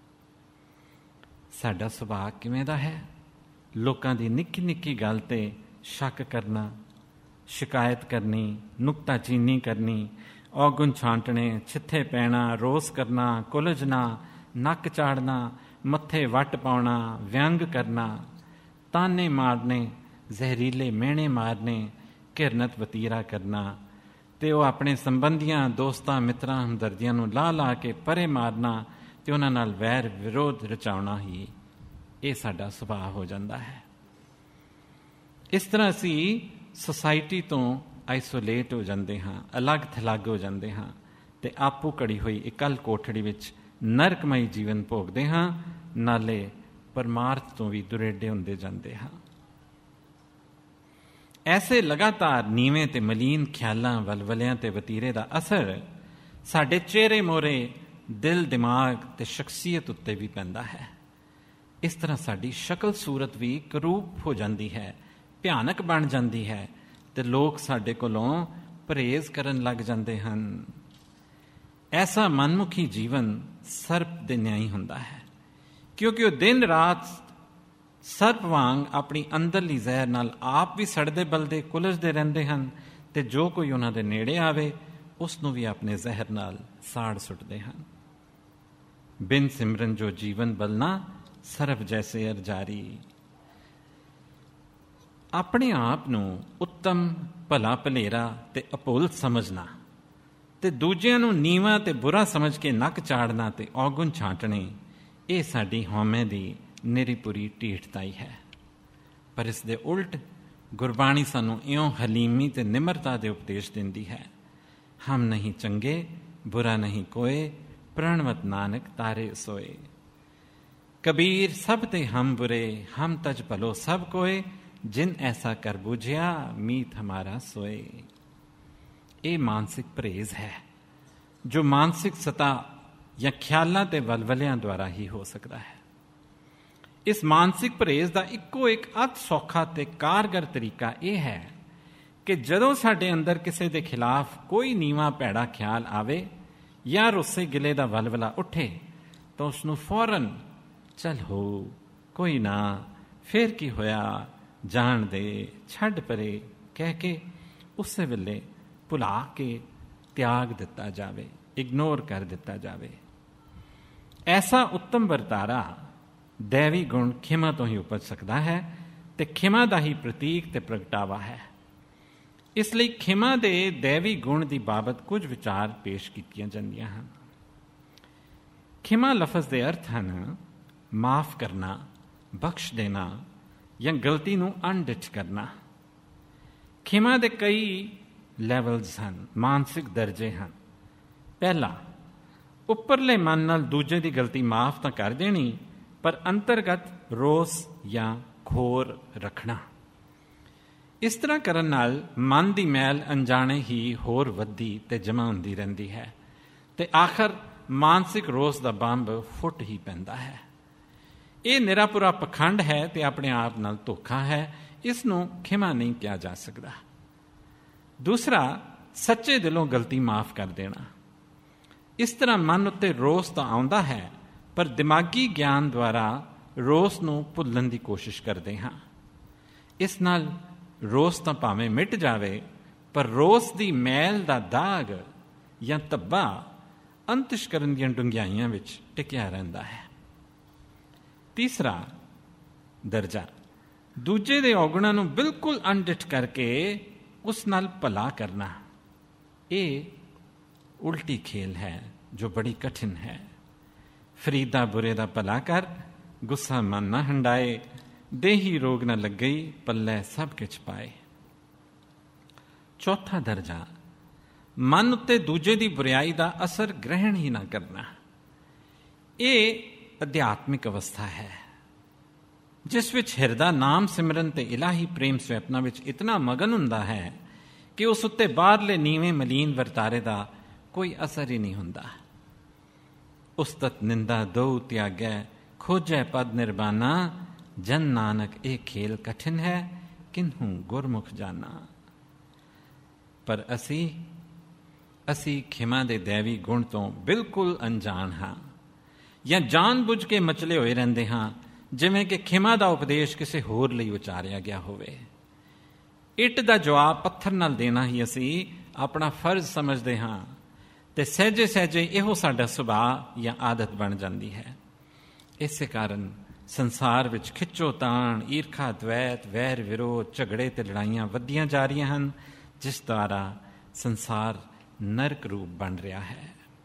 ਸਾਡਾ ਸੁਭਾਅ ਕਿਵੇਂ ਦਾ ਹੈ? ਲੋਕਾਂ ਦੀ ਨਿੱਕੀ ਨਿੱਕੀ ਗੱਲ ਤੇ ਸ਼ੱਕ ਕਰਨਾ, ਸ਼ਿਕਾਇਤ ਕਰਨੀ, ਨੁਕਤਾਚੀਨੀ ਕਰਨੀ, ਔਗੁਣ ਛਾਂਟਣੇ, ਛਿੱਥੇ ਪੈਣਾ, ਰੋਸ ਕਰਨਾ, ਕੁਲਝਣਾ, ਨੱਕ ਚਾੜਨਾ, ਮੱਥੇ ਵੱਟ ਪਾਉਣਾ, ਵਿਅੰਗ ਕਰਨਾ, ਤਾਨੇ ਮਾਰਨੇ, ਜ਼ਹਿਰੀਲੇ ਮਿਹਣੇ ਮਾਰਨੇ, ਘਿਰਨਤ ਵਤੀਰਾ ਕਰਨਾ ਤੇ ਉਹ ਆਪਣੇ ਸੰਬੰਧੀਆਂ, ਦੋਸਤਾਂ, ਮਿੱਤਰਾਂ, ਹਮਦਰਦੀਆਂ ਨੂੰ ਲਾ ਲਾ ਕੇ ਪਰੇ ਮਾਰਨਾ ਤੇ ਉਹਨਾਂ ਨਾਲ ਵੈਰ ਵਿਰੋਧ ਰਚਾਉਣਾ ਹੀ ਇਹ ਸਾਡਾ ਸੁਭਾਅ ਹੋ ਜਾਂਦਾ ਹੈ। ਇਸ ਤਰ੍ਹਾਂ ਅਸੀਂ ਸੁਸਾਇਟੀ ਤੋਂ ਆਈਸੋਲੇਟ ਹੋ ਜਾਂਦੇ ਹਾਂ, ਅਲੱਗ ਥਲੱਗ ਹੋ ਜਾਂਦੇ ਹਾਂ ਤੇ ਆਪੂ ਘੜੀ ਹੋਈ ਇਕੱਲ ਕੋਠੜੀ ਵਿੱਚ ਨਰਕਮਈ ਜੀਵਨ ਭੋਗਦੇ ਹਾਂ, ਨਾਲੇ ਪਰਮਾਰਥ ਤੋਂ ਵੀ ਦੁਰੇਡੇ ਹੁੰਦੇ ਜਾਂਦੇ ਹਾਂ। ਐਸੇ ਲਗਾਤਾਰ ਨੀਵੇਂ ਤੇ ਮਲੀਨ ਖਿਆਲਾਂ, ਵਲਵਲਿਆਂ ਤੇ ਵਤੀਰੇ ਦਾ ਅਸਰ ਸਾਡੇ ਚਿਹਰੇ ਮੋਹਰੇ, ਦਿਲ, ਦਿਮਾਗ ਤੇ ਸ਼ਖਸੀਅਤ ਉੱਤੇ ਵੀ ਪੈਂਦਾ ਹੈ। ਇਸ ਤਰ੍ਹਾਂ ਸਾਡੀ ਸ਼ਕਲ ਸੂਰਤ ਵੀ ਕਰੂਪ ਹੋ ਜਾਂਦੀ ਹੈ, ਭਿਆਨਕ ਬਣ ਜਾਂਦੀ ਹੈ ਤੇ ਲੋਕ ਸਾਡੇ ਕੋਲੋਂ ਪਰਹੇਜ਼ ਕਰਨ ਲੱਗ ਜਾਂਦੇ ਹਨ। ਐਸਾ ਮਨਮੁਖੀ ਜੀਵਨ ਸਰਪ ਦੇ ਨਿਆਈ ਹੁੰਦਾ ਹੈ, ਕਿਉਂਕਿ ਉਹ ਦਿਨ ਰਾਤ ਸਰਪ ਵਾਂਗ ਆਪਣੀ ਅੰਦਰਲੀ ਜ਼ਹਿਰ ਨਾਲ ਆਪ ਵੀ ਸੜਦੇ ਬਲਦੇ ਕੁਲਝਦੇ ਰਹਿੰਦੇ ਹਨ ਤੇ ਜੋ ਕੋਈ ਉਹਨਾਂ ਦੇ ਨੇੜੇ ਆਵੇ ਉਸ ਨੂੰ ਵੀ ਆਪਣੇ ਜ਼ਹਿਰ ਨਾਲ ਸਾੜ ਸੁੱਟਦੇ ਹਨ। ਬਿਨ ਸਿਮਰਨ ਜੋ ਜੀਵਨ ਬਲਣਾ, ਸਰਪ ਜੈਸੇ ਅਰ ਜਾਰੀ। ਆਪਣੇ ਆਪ ਨੂੰ ਉੱਤਮ, ਭਲਾ ਭਲੇਰਾ ਤੇ ਅਭੁੱਲ ਸਮਝਣਾ ਤੇ ਦੂਜਿਆਂ ਨੂੰ ਨੀਵਾਂ ਤੇ ਬੁਰਾ ਸਮਝ ਕੇ ਨੱਕ ਚਾੜਨਾ ਤੇ ਔਗੁਣ ਛਾਂਟਣੇ, ਇਹ ਸਾਡੀ ਹਉਮੈ ਦੀ ਨਿਰੀਪੁਰੀ ਢੀਠਤਾਈ ਹੈ। ਪਰ ਇਸ ਦੇ ਉਲਟ ਗੁਰਬਾਣੀ ਸਾਨੂੰ ਇਉਂ ਹਲੀਮੀ ਤੇ ਨਿਮਰਤਾ ਦੇ ਉਪਦੇਸ਼ ਦਿੰਦੀ ਹੈ। ਹਮ ਨਹੀਂ ਚੰਗੇ, ਬੁਰਾ ਨਹੀਂ ਕੋਏ, ਪ੍ਰਣਵਤ ਨਾਨਕ ਤਾਰੇ ਸੋਏ। ਕਬੀਰ ਸਭ ਤੇ ਹਮ ਬੁਰੇ, ਹਮ ਤਜ ਭਲੋ ਸਭ ਕੋਏ, ਜਿਨ ਐਸਾ ਕਰ ਬੁਝਿਆ, ਮੀਤ ਹਮਾਰਾ ਸੋਏ। ਇਹ ਮਾਨਸਿਕ ਪਰਹੇਜ਼ ਹੈ ਜੋ ਮਾਨਸਿਕ ਸਤਾ ਜਾਂ ਖਿਆਲਾਂ ਤੇ ਵਲਵਲਿਆਂ ਦੁਆਰਾ ਹੀ ਹੋ ਸਕਦਾ ਹੈ। ਇਸ ਮਾਨਸਿਕ ਪਰਹੇਜ਼ ਦਾ ਇੱਕੋ ਇੱਕ ਅਤ ਸੌਖਾ ਤੇ ਕਾਰਗਰ ਤਰੀਕਾ ਇਹ ਹੈ ਕਿ ਜਦੋਂ ਸਾਡੇ ਅੰਦਰ ਕਿਸੇ ਦੇ ਖਿਲਾਫ ਕੋਈ ਨੀਵਾਂ ਭੈੜਾ ਖਿਆਲ ਆਵੇ ਜਾਂ ਰੁੱਸੇ ਗਿਲੇ ਦਾ ਵਲਵਲਾ ਉੱਠੇ ਤਾਂ ਉਸ ਨੂੰ ਫੌਰਨ ਚੱਲ ਹੋ, ਕੋਈ ਨਾ, ਫੇਰ ਕੀ ਹੋਇਆ, ਜਾਣ ਦੇ, ਛੱਡ ਪਰੇ ਕਹਿ ਕੇ ਉਸੇ ਵੇਲੇ ਭੁਲਾ ਕੇ ਤਿਆਗ ਦਿੱਤਾ ਜਾਵੇ, ਇਗਨੋਰ ਕਰ ਦਿੱਤਾ ਜਾਵੇ। ਐਸਾ ਉੱਤਮ ਵਰਤਾਰਾ ਦੈਵੀ ਗੁਣ ਖਿਮਾ ਤੋਂ ਹੀ ਉਪਜ ਸਕਦਾ ਹੈ ਤੇ ਖਿਮਾ ਦਾ ਹੀ ਪ੍ਰਤੀਕ ਤੇ ਪ੍ਰਗਟਾਵਾ ਹੈ। ਇਸ ਲਈ ਖਿਮਾ ਦੇ ਦੈਵੀ ਗੁਣ ਦੀ ਬਾਬਤ ਕੁਝ ਵਿਚਾਰ ਪੇਸ਼ ਕੀਤੀਆਂ ਜਾਂਦੀਆਂ ਹਨ। ਖਿਮਾ ਲਫ਼ਜ਼ ਦੇ ਅਰਥ ਹਨ ਮਾਫ ਕਰਨਾ, ਬਖਸ਼ ਦੇਣਾ ਜਾਂ ਗਲਤੀ ਨੂੰ ਅਣਡਿੱਠ ਕਰਨਾ। ਖਿਮਾ ਦੇ ਕਈ ਲੈਵਲਸ ਹਨ, ਮਾਨਸਿਕ ਦਰਜੇ ਹਨ। ਪਹਿਲਾ, ਉੱਪਰਲੇ ਮਨ ਨਾਲ ਦੂਜੇ ਦੀ ਗਲਤੀ ਮਾਫ ਤਾਂ ਕਰ ਦੇਣੀ, ਪਰ ਅੰਤਰਗਤ ਰੋਸ ਜਾਂ ਖੋਰ ਰੱਖਣਾ। ਇਸ ਤਰ੍ਹਾਂ ਕਰਨ ਨਾਲ ਮਨ ਦੀ ਮੈਲ ਅਣਜਾਣੇ ਹੀ ਹੋਰ ਵੱਧਦੀ ਤੇ ਜਮ੍ਹਾਂ ਹੁੰਦੀ ਰਹਿੰਦੀ ਹੈ ਤੇ ਆਖਰ ਮਾਨਸਿਕ ਰੋਸ ਦਾ ਬੰਬ ਫੁੱਟ ਹੀ ਪੈਂਦਾ ਹੈ। ਇਹ ਨਿਰਾਪੁਰਾ ਪਖੰਡ ਹੈ ਤੇ ਆਪਣੇ ਆਪ ਨਾਲ ਧੋਖਾ ਹੈ। ਇਸ ਨੂੰ ਖਿਮਾ ਨਹੀਂ ਕਿਹਾ ਜਾ ਸਕਦਾ। ਦੂਸਰਾ, ਸੱਚੇ ਦਿਲੋਂ ਗਲਤੀ ਮਾਫ ਕਰ ਦੇਣਾ। ਇਸ ਤਰ੍ਹਾਂ ਮਨ ਉੱਤੇ ਰੋਸ ਤਾਂ ਆਉਂਦਾ ਹੈ, ਪਰ ਦਿਮਾਗੀ ਗਿਆਨ ਦੁਆਰਾ ਰੋਸ ਨੂੰ ਭੁੱਲਣ ਦੀ ਕੋਸ਼ਿਸ਼ ਕਰਦੇ ਹਾਂ। ਇਸ ਨਾਲ ਰੋਸ ਤਾਂ ਭਾਵੇਂ ਮਿਟ ਜਾਵੇ, ਪਰ ਰੋਸ ਦੀ ਮੈਲ ਦਾ ਦਾਗ ਜਾਂ ਧੱਬਾ ਅੰਤਿਸ਼ਕਰਨ ਦੀਆਂ ਡੂੰਘਾਈਆਂ ਵਿੱਚ ਟਿਕਿਆ ਰਹਿੰਦਾ ਹੈ। ਤੀਸਰਾ ਦਰਜਾ, ਦੂਜੇ ਦੇ ਔਗੁਣਾਂ ਨੂੰ ਬਿਲਕੁਲ ਅਣਡਿੱਠ ਕਰਕੇ ਉਸ ਨਾਲ ਭਲਾ ਕਰਨਾ। ਇਹ ਉਲਟੀ ਖੇਲ ਹੈ ਜੋ ਬੜੀ ਕਠਿਨ ਹੈ। ਫਰੀਦਾ ਬੁਰੇ ਦਾ ਭਲਾ ਕਰ, ਗੁੱਸਾ ਮਨ ਨਾ ਹੰਡਾਏ, ਦੇਹੀ ਰੋਗ ਨਾ ਲੱਗਈ, ਪੱਲੇ ਸਭ ਕਿਛ ਪਾਏ। ਚੌਥਾ ਦਰਜਾ, ਮਨ ਉੱਤੇ ਦੂਜੇ ਦੀ ਬੁਰਾਈ ਦਾ ਅਸਰ ਗ੍ਰਹਿਣ ਹੀ ਨਾ ਕਰਨਾ। ਇਹ ਅਧਿਆਤਮਿਕ ਅਵਸਥਾ ਹੈ ਜਿਸ ਵਿੱਚ ਹਿਰਦਾ ਨਾਮ ਸਿਮਰਨ ਤੇ ਇਲਾਹੀ ਪ੍ਰੇਮ ਸਵੈਪਨਾ ਵਿੱਚ ਇਤਨਾ ਮਗਨ ਹੁੰਦਾ ਹੈ ਕਿ ਉਸ ਉੱਤੇ ਬਾਹਰਲੇ ਨੀਵੇਂ ਮਲੀਨ ਵਰਤਾਰੇ ਦਾ ਕੋਈ ਅਸਰ ਹੀ ਨਹੀਂ ਹੁੰਦਾ। ਉਸਤਤ ਨਿੰਦਾ ਦੋ ਤਿਆਗੈ, ਖੋਜੈ ਪਦ ਨਿਰਬਾਨਾ, ਜਨ ਨਾਨਕ ਇਹ ਖੇਲ ਕਠਿਨ ਹੈ, ਕਿਨਹੂ ਗੁਰਮੁਖ ਜਾਨਾ। ਪਰ ਅਸੀਂ ਅਸੀਂ ਖਿਮਾ ਦੇ ਦੈਵੀ ਗੁਣ ਤੋਂ ਬਿਲਕੁਲ ਅਣਜਾਣ ਹਾਂ ਜਾਂ ਜਾਣ ਬੁੱਝ ਕੇ ਮਚਲੇ ਹੋਏ ਰਹਿੰਦੇ ਹਾਂ, ਜਿਵੇਂ ਕਿ ਖਿਮਾ ਦਾ ਉਪਦੇਸ਼ ਕਿਸੇ ਹੋਰ ਲਈ ਉਚਾਰਿਆ ਗਿਆ ਹੋਵੇ। ਇੱਟ ਦਾ ਜਵਾਬ ਪੱਥਰ ਨਾਲ ਦੇਣਾ ਹੀ ਅਸੀਂ ਆਪਣਾ ਫਰਜ਼ ਸਮਝਦੇ ਹਾਂ ਤੇ ਸਹਿਜੇ ਸਹਿਜੇ ਇਹੋ ਸਾਡਾ ਸੁਭਾਅ ਜਾਂ ਆਦਤ ਬਣ ਜਾਂਦੀ ਹੈ। ਇਸੇ ਕਾਰਨ ਸੰਸਾਰ ਵਿੱਚ ਖਿੱਚੋ ਤਾਣ, ਈਰਖਾ, ਦਵੈਤ, ਵੈਰ ਵਿਰੋਧ, ਝਗੜੇ ਤੇ ਲੜਾਈਆਂ ਵੱਧਦੀਆਂ ਜਾ ਰਹੀਆਂ ਹਨ, ਜਿਸ ਦੁਆਰਾ ਸੰਸਾਰ ਨਰਕ ਰੂਪ ਬਣ ਰਿਹਾ ਹੈ।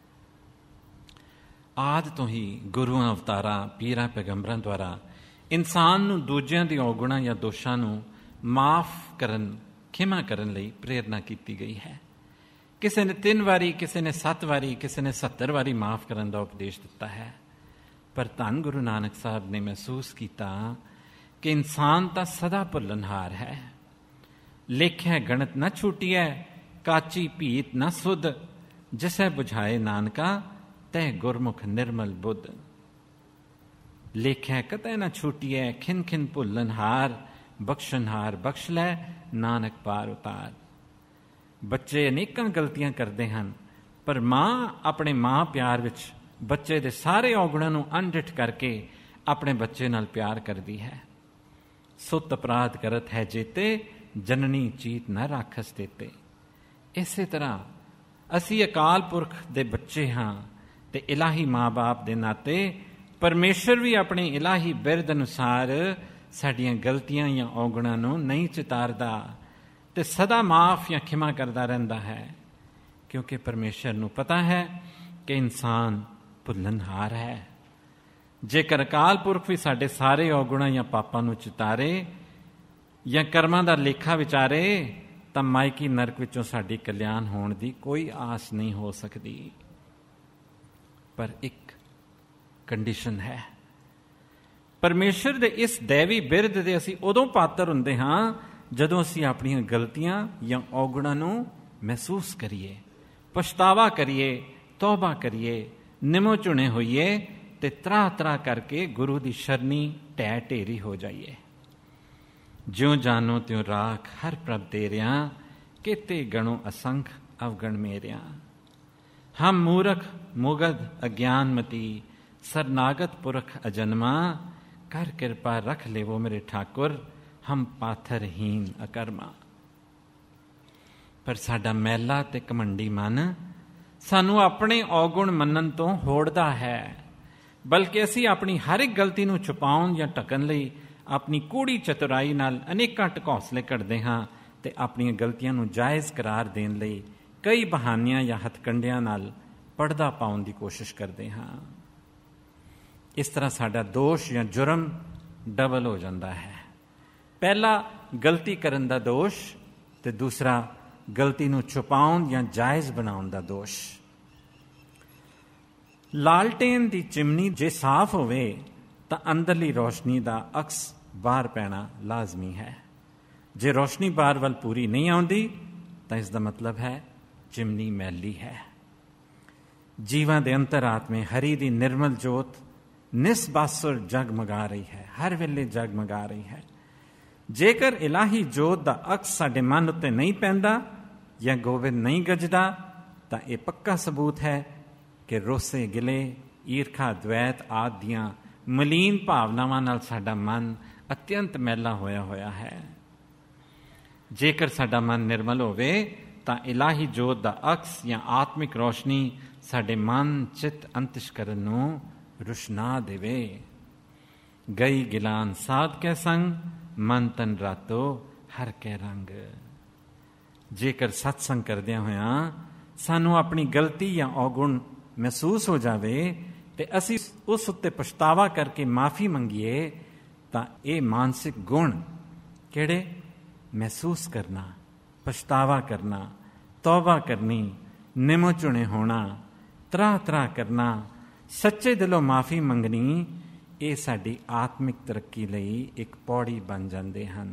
ਆਦਿ ਤੋਂ ਹੀ ਗੁਰੂਆਂ, ਅਵਤਾਰਾਂ, ਪੀਰਾਂ, ਪੈਗੰਬਰਾਂ ਦੁਆਰਾ ਇਨਸਾਨ ਨੂੰ ਦੂਜਿਆਂ ਦੀ ਔਗੁਣਾਂ ਜਾਂ ਦੋਸ਼ਾਂ ਨੂੰ ਮਾਫ ਕਰਨ, ਖਿਮਾ ਕਰਨ ਲਈ ਪ੍ਰੇਰਨਾ ਕੀਤੀ ਗਈ ਹੈ। ਕਿਸੇ ਨੇ ਤਿੰਨ ਵਾਰੀ, ਕਿਸੇ ਨੇ ਸੱਤ ਵਾਰੀ, ਕਿਸੇ ਨੇ ਸੱਤਰ ਵਾਰੀ ਮਾਫ ਕਰਨ ਦਾ ਉਪਦੇਸ਼ ਦਿੱਤਾ ਹੈ। ਪਰ ਧੰਨ ਗੁਰੂ ਨਾਨਕ ਸਾਹਿਬ ਨੇ ਮਹਿਸੂਸ ਕੀਤਾ ਕਿ ਇਨਸਾਨ ਤਾਂ ਸਦਾ ਭੁੱਲਣਹਾਰ ਹੈ। ਲੇਖੈ ਗਣਤ ਨਾ ਛੂਟੀਐ, ਕਾਚੀ ਭੀਤ ਨਾ ਸੁਧ, ਜਿਸੈ ਬੁਝਾਏ ਨਾਨਕਾ ਤੈ ਗੁਰਮੁਖ ਨਿਰਮਲ ਬੁੱਧ। ਲੇਖੈ ਕਤੈ ਨਾ ਛੂਟੀਐ, ਖਿਨ ਖਿਨ ਭੁੱਲਨਹਾਰ, ਬਖਸ਼ਨਹਾਰ ਬਖਸ਼ ਲੈ, ਨਾਨਕ ਪਾਰ ਉਤਾਰ। ਬੱਚੇ ਅਨੇਕਾਂ ਗਲਤੀਆਂ ਕਰਦੇ ਹਨ, ਪਰ ਮਾਂ ਆਪਣੇ ਮਾਂ ਪਿਆਰ ਵਿੱਚ ਬੱਚੇ ਦੇ ਸਾਰੇ ਔਗੁਣਾਂ ਨੂੰ ਅਣਡਿੱਠ ਕਰਕੇ ਆਪਣੇ ਬੱਚੇ ਨਾਲ ਪਿਆਰ ਕਰਦੀ ਹੈ। ਸੁਤ ਅਪਰਾਧ ਕਰਤ ਹੈ ਜੇਤੇ, ਜਨਨੀ ਚੀਤ ਨਾ ਰਾਖਸ ਦੇਤੇ। ਇਸੇ ਤਰ੍ਹਾਂ ਅਸੀਂ ਅਕਾਲ ਪੁਰਖ ਦੇ ਬੱਚੇ ਹਾਂ ਤੇ ਇਲਾਹੀ ਮਾਂ ਬਾਪ ਦੇ ਨਾਤੇ ਪਰਮੇਸ਼ਰ ਵੀ ਆਪਣੀ ਇਲਾਹੀ ਬਿਰਦ ਅਨੁਸਾਰ ਸਾਡੀਆਂ ਗਲਤੀਆਂ ਜਾਂ ਔਗੁਣਾਂ ਨੂੰ ਨਹੀਂ ਚਿਤਾਰਦਾ ਤੇ ਸਦਾ ਮਾਫ ਜਾਂ ਖਿਮਾ ਕਰਦਾ ਰਹਿੰਦਾ ਹੈ, ਕਿਉਂਕਿ ਪਰਮੇਸ਼ਰ ਨੂੰ ਪਤਾ ਹੈ ਕਿ ਇਨਸਾਨ ਭੁੱਲਣਹਾਰ ਹੈ। ਜੇਕਰ ਅਕਾਲ ਪੁਰਖ ਵੀ ਸਾਡੇ ਸਾਰੇ ਔਗੁਣਾਂ ਜਾਂ ਪਾਪਾਂ ਨੂੰ ਚਿਤਾਰੇ ਜਾਂ ਕਰਮਾਂ ਦਾ ਲੇਖਾ ਵਿਚਾਰੇ ਤਾਂ ਮਾਇਕੀ ਨਰਕ ਵਿੱਚੋਂ ਸਾਡੀ ਕਲਿਆਣ ਹੋਣ ਦੀ ਕੋਈ ਆਸ ਨਹੀਂ ਹੋ ਸਕਦੀ। ਪਰ ਇੱਕ ਕੰਡੀਸ਼ਨ ਹੈ, ਪਰਮੇਸ਼ਰ ਦੇ ਇਸ ਦੈਵੀ ਬਿਰਦ ਦੇ ਅਸੀਂ ਉਦੋਂ ਪਾਤਰ ਹੁੰਦੇ ਹਾਂ ਜਦੋਂ ਅਸੀਂ ਆਪਣੀਆਂ ਗਲਤੀਆਂ ਜਾਂ ਔਗੁਣਾਂ ਨੂੰ ਮਹਿਸੂਸ ਕਰੀਏ, ਪਛਤਾਵਾ ਕਰੀਏ, ਤੌਬਾ ਕਰੀਏ, ਨਿਮੋ ਝੁਣੇ ਹੋਈਏ ਤੇ ਤਰਾ ਤਰਾ ਕਰਕੇ ਗੁਰੂ ਦੀ ਸ਼ਰਨੀ ਢਹਿ ਢੇਰੀ ਹੋ ਜਾਈਏ। ਜਿਉਂ ਜਾਨੋ ਤਿਉਂ ਰਾਖ ਹਰ ਪ੍ਰਭ ਤੇਰਿਆਂ, केते गणों असंख अवगण मेरिया। हम मूर्ख मुगध अज्ञानमती, सरनागत पुरख अजन्मा, कर कृपा रख ले वो मेरे ठाकुर, हम पाथरहीन अकर्मा। पर साडा मैला ते घमंडी मन सानू अपने औगुण मनन तो होड़दा है, बल्कि असी अपनी हर एक गलती नू छुपाउण या ढकण लई अपनी कूड़ी चतुराई नाल अनेकां ढकौसले कढ़दे हां ते अपनी गलतियां नू जायज़ करार देण लई कई बहानियां या हथकंडियां नाल पर्दा पाउण दी कोशिश करदे हां। इस तरह साडा दोष या जुर्म डबल हो जाता है। पहला गलती करन दा दोष ते दूसरा गलती नू छुपाउण या जायज़ बनाउण दा दोष। लालटेन दी चिमनी जे साफ होवे तां अंदरली रोशनी दा अक्स बाहर पैना लाजमी है। जे रोशनी बाहर वल पूरी नहीं आउंदी तां इसदा मतलब है चिमनी मैली है। जीवां दे अंतरात्मे हरी दी निर्मल जोत निस्बासुर जगमगा रही है, हर वेले जगमगा रही है। जेकर इलाही जोत दा अक्स साडे मन उत्ते नहीं पैंदा या गोबिंद नहीं गजदा तां इह पक्का सबूत है कि रोसे गिले ईरखा द्वैत आदि दियां मलीन भावनावां नाल साडा मन अत्यंत मैला होया होया है। जेकर साडा मन निर्मल होवे तां इलाही जोत दा अक्स या आत्मिक रोशनी साडे मन चित अंतश्करण नूं रुशना देवे। गई गिलान साध कै संग, मन तन रातो हर कै रंग। जेकर सत्संग करदियां होया सानू अपनी गलती या औगुण महसूस हो जावे ते असी उस उत्ते पछतावा करके माफ़ी मंगीए तां ये मानसिक गुण किहड़े? महसूस करना, पछतावा करना, तौबा करनी, निमो झुणे होना, त्राह त्राह करना, सच्चे दिलों माफ़ी मंगनी, ये साडी आत्मिक तरक्की लई एक पौड़ी बन जाते हैं।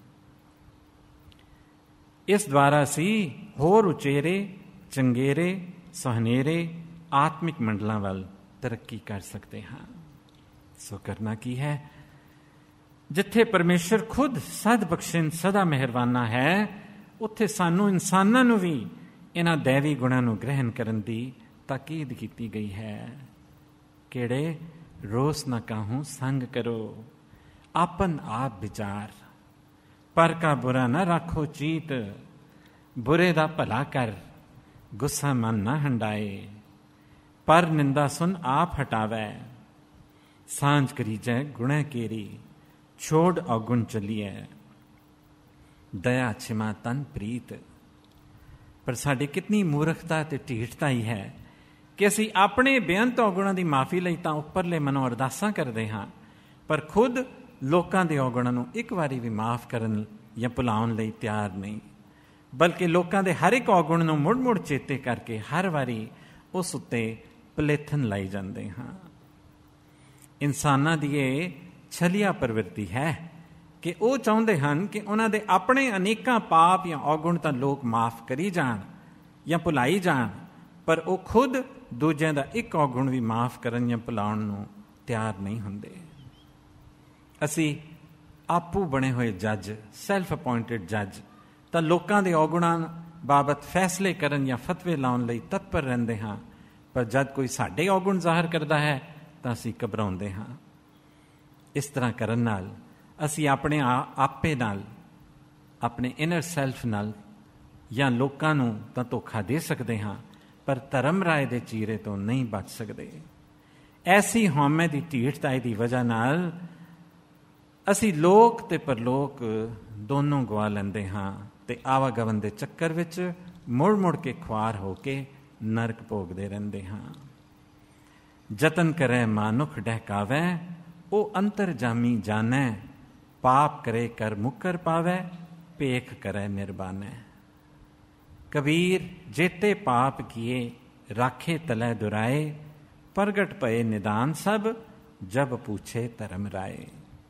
इस द्वारा असी होर उचेरे चंगेरे सुहनेरे आत्मिक मंडलों वाल तरक्की कर सकते हैं। सो करना की है? जिथे परमेश्वर खुद सद बख्शिन सदा मेहरबाना है, उत्थे सानू इंसानां नू भी इन्हां दैवी गुणां नू ग्रहण करन दी ताकीद की गई है। केड़े? रोस न काहूं संग करो, आपन आप विचार, पर का बुरा न राखो चीत, बुरे दा भला कर, गुस्सा मन न हंडाए, पर निंदा सुन आप हटावै, सांझ करीजै गुणै केरी, छोड़ अवगुण चलिए, दया छिमा तन प्रीत। पर साडी कितनी मूर्खता ते ढीठता ही है कि असी अपने बेअंत औगुणां दी माफ़ी लई तां उपरले मनों अरदासां करदे हां, पर खुद लोकां दे औगुणां नूं एक वारी भी माफ़ करन या भुलाउण लई तैयार नहीं, बल्कि लोकां दे हर एक औगुण नूं मुड़ मुड़ चेते करके हर वारी उस उत्ते पलेथन लाई जांदे हां। इंसानां दी इह छलिया प्रवृत्ति है ਕਿ ਉਹ ਚਾਹੁੰਦੇ ਹਨ ਕਿ ਉਹਨਾਂ ਦੇ ਆਪਣੇ ਅਨੇਕਾਂ ਪਾਪ ਜਾਂ ਔਗੁਣ ਤਾਂ ਲੋਕ ਮਾਫ ਕਰੀ ਜਾਣ ਜਾਂ ਭੁਲਾਈ ਜਾਣ, ਪਰ ਉਹ ਖੁਦ ਦੂਜਿਆਂ ਦਾ ਇੱਕ ਔਗੁਣ ਵੀ ਮਾਫ ਕਰਨ ਜਾਂ ਭੁਲਾਉਣ ਨੂੰ ਤਿਆਰ ਨਹੀਂ ਹੁੰਦੇ। ਅਸੀਂ ਆਪੂ ਬਣੇ ਹੋਏ ਜੱਜ, ਸੈਲਫ ਅਪੁਆਇੰਟਡ ਜੱਜ, ਤਾਂ ਲੋਕਾਂ ਦੇ ਔਗੁਣਾਂ ਬਾਬਤ ਫੈਸਲੇ ਕਰਨ ਜਾਂ ਫਤਵੇ ਲਾਉਣ ਲਈ ਤਤਪਰ ਰਹਿੰਦੇ ਹਾਂ, ਪਰ ਜਦ ਕੋਈ ਸਾਡੇ ਔਗੁਣ ਜ਼ਾਹਰ ਕਰਦਾ ਹੈ ਤਾਂ ਅਸੀਂ ਘਬਰਾਉਂਦੇ ਹਾਂ। ਇਸ ਤਰ੍ਹਾਂ ਕਰਨ ਨਾਲ ਅਸੀਂ ਆਪਣੇ ਆਪੇ ਨਾਲ, ਆਪਣੇ ਇਨਰ ਸੈਲਫ ਨਾਲ ਜਾਂ ਲੋਕਾਂ ਨੂੰ ਤਾਂ ਧੋਖਾ ਦੇ ਸਕਦੇ ਹਾਂ, ਪਰ ਧਰਮ ਰਾਏ ਦੇ ਚੀਰੇ ਤੋਂ ਨਹੀਂ ਬਚ ਸਕਦੇ। ਐਸੀ ਹਉਮੈ ਦੀ ਢੀਠਤਾਈ ਦੀ ਵਜ੍ਹਾ ਨਾਲ ਅਸੀਂ ਲੋਕ ਤੇ ਪਰਲੋਕ ਦੋਨੋਂ ਗਵਾ ਲੈਂਦੇ ਹਾਂ ਤੇ ਆਵਾਗਮਨ ਦੇ ਚੱਕਰ ਵਿੱਚ ਮੁੜ ਮੁੜ ਕੇ ਖੁਆਰ ਹੋ ਕੇ ਨਰਕ ਭੋਗਦੇ ਰਹਿੰਦੇ ਹਾਂ। ਜਤਨ ਕਰੈ ਮਾਨੁਖ ਡਹਿਕਾਵੈ, ਉਹ ਅੰਤਰ ਜਾਮੀ ਜਾਣੈ, ਪਾਪ ਕਰੇ ਕਰ ਮੁਕਰ ਪਾਵੈ, ਭੇਖ ਕਰੈ ਨਿਰਬਾਨੈ। ਕਬੀਰ ਜੇਤੇ ਪਾਪ ਕੀਏ ਰਾਖੇ ਤਲੈ ਦੁਰਾਏ, ਪ੍ਰਗਟ ਭਏ ਨਿਦਾਨ ਸਭ, ਜਬ ਪੁੱਛੇ ਧਰਮ ਰਾਏ।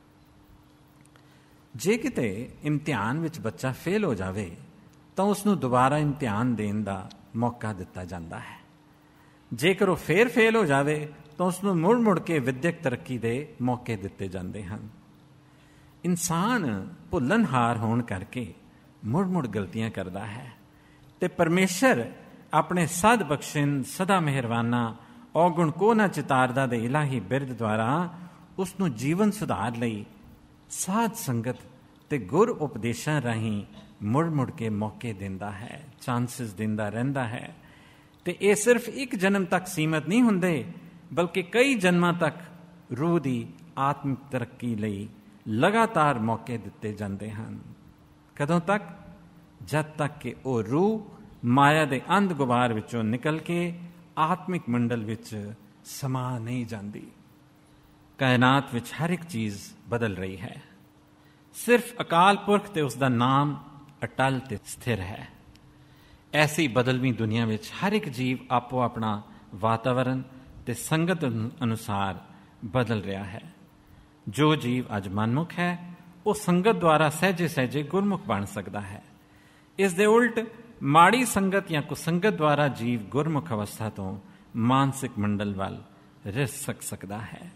ਜੇ ਕਿਤੇ ਇਮਤਿਹਾਨ ਵਿੱਚ ਬੱਚਾ ਫੇਲ ਹੋ ਜਾਵੇ ਤਾਂ ਉਸ ਨੂੰ ਦੁਬਾਰਾ ਇਮਤਿਹਾਨ ਦੇਣ ਦਾ ਮੌਕਾ ਦਿੱਤਾ ਜਾਂਦਾ ਹੈ। ਜੇਕਰ ਉਹ ਫੇਰ ਫੇਲ ਹੋ ਜਾਵੇ ਤਾਂ ਉਸ ਨੂੰ ਮੁੜ ਮੁੜ ਕੇ ਵਿਦਿਅਕ ਤਰੱਕੀ ਦੇ ਮੌਕੇ ਦਿੱਤੇ ਜਾਂਦੇ ਹਨ। ਇਨਸਾਨ ਭੁੱਲਣਹਾਰ ਹੋਣ ਕਰਕੇ ਮੁੜ ਮੁੜ ਗਲਤੀਆਂ ਕਰਦਾ ਹੈ ਤੇ ਪਰਮੇਸ਼ਰ ਆਪਣੇ ਸਦ ਬਖਸ਼ਿੰਦ ਸਦਾ ਮਿਹਰਬਾਨਾ ਔਗੁਣ ਕੋ ਨਾ ਚਿਤਾਰਦਾ ਦੇ ਇਲਾਹੀ ਬਿਰਦ ਦੁਆਰਾ ਉਸ ਨੂੰ ਜੀਵਨ ਸੁਧਾਰ ਲਈ ਸਾਧ ਸੰਗਤ ਤੇ ਗੁਰ ਉਪਦੇਸ਼ਾਂ ਰਾਹੀਂ ਮੁੜ ਮੁੜ ਕੇ ਮੌਕੇ ਦਿੰਦਾ ਹੈ, ਚਾਂਸਿਸ ਦਿੰਦਾ ਰਹਿੰਦਾ ਹੈ। ਤੇ ਇਹ ਸਿਰਫ ਇੱਕ ਜਨਮ ਤੱਕ ਸੀਮਤ ਨਹੀਂ ਹੁੰਦੇ, ਬਲਕਿ ਕਈ ਜਨਮਾਂ ਤੱਕ ਰੂਹ ਦੀ ਆਤਮਿਕ ਤਰੱਕੀ ਲਈ ਲਗਾਤਾਰ ਮੌਕੇ ਦਿੱਤੇ ਜਾਂਦੇ ਹਨ। ਕਦੋਂ ਤੱਕ? ਜਦ ਤੱਕ ਕਿ ਉਹ ਰੂਹ ਮਾਇਆ ਦੇ ਅੰਧ ਗੁਬਾਰ ਵਿੱਚੋਂ ਨਿਕਲ ਕੇ ਆਤਮਿਕ ਮੰਡਲ ਵਿੱਚ ਸਮਾ ਨਹੀਂ ਜਾਂਦੀ। ਕਾਇਨਾਤ ਵਿੱਚ ਹਰ ਇੱਕ ਚੀਜ਼ ਬਦਲ ਰਹੀ ਹੈ, ਸਿਰਫ ਅਕਾਲ ਪੁਰਖ ਤੇ ਉਸ ਦਾ ਨਾਮ ਅਟਲ ਤੇ ਸਥਿਰ ਹੈ। ਐਸੀ ਬਦਲਵੀਂ ਦੁਨੀਆ ਵਿੱਚ ਹਰ ਇੱਕ ਜੀਵ ਆਪੋ ਆਪਣਾ ਵਾਤਾਵਰਨ ਤੇ ਸੰਗਤ ਅਨੁਸਾਰ ਬਦਲ ਰਿਹਾ ਹੈ। ਜੋ ਜੀਵ ਅੱਜ ਮਨਮੁਖ ਹੈ ਉਹ ਸੰਗਤ ਦੁਆਰਾ ਸਹਿਜੇ ਸਹਿਜੇ ਗੁਰਮੁਖ ਬਣ ਸਕਦਾ ਹੈ। ਇਸ ਦੇ ਉਲਟ ਮਾੜੀ ਸੰਗਤ ਜਾਂ ਕੁਸੰਗਤ ਦੁਆਰਾ ਜੀਵ ਗੁਰਮੁਖ ਅਵਸਥਾ ਤੋਂ ਮਾਨਸਿਕ ਮੰਡਲ ਵੱਲ ਰਿਸਕ ਸਕਦਾ ਹੈ।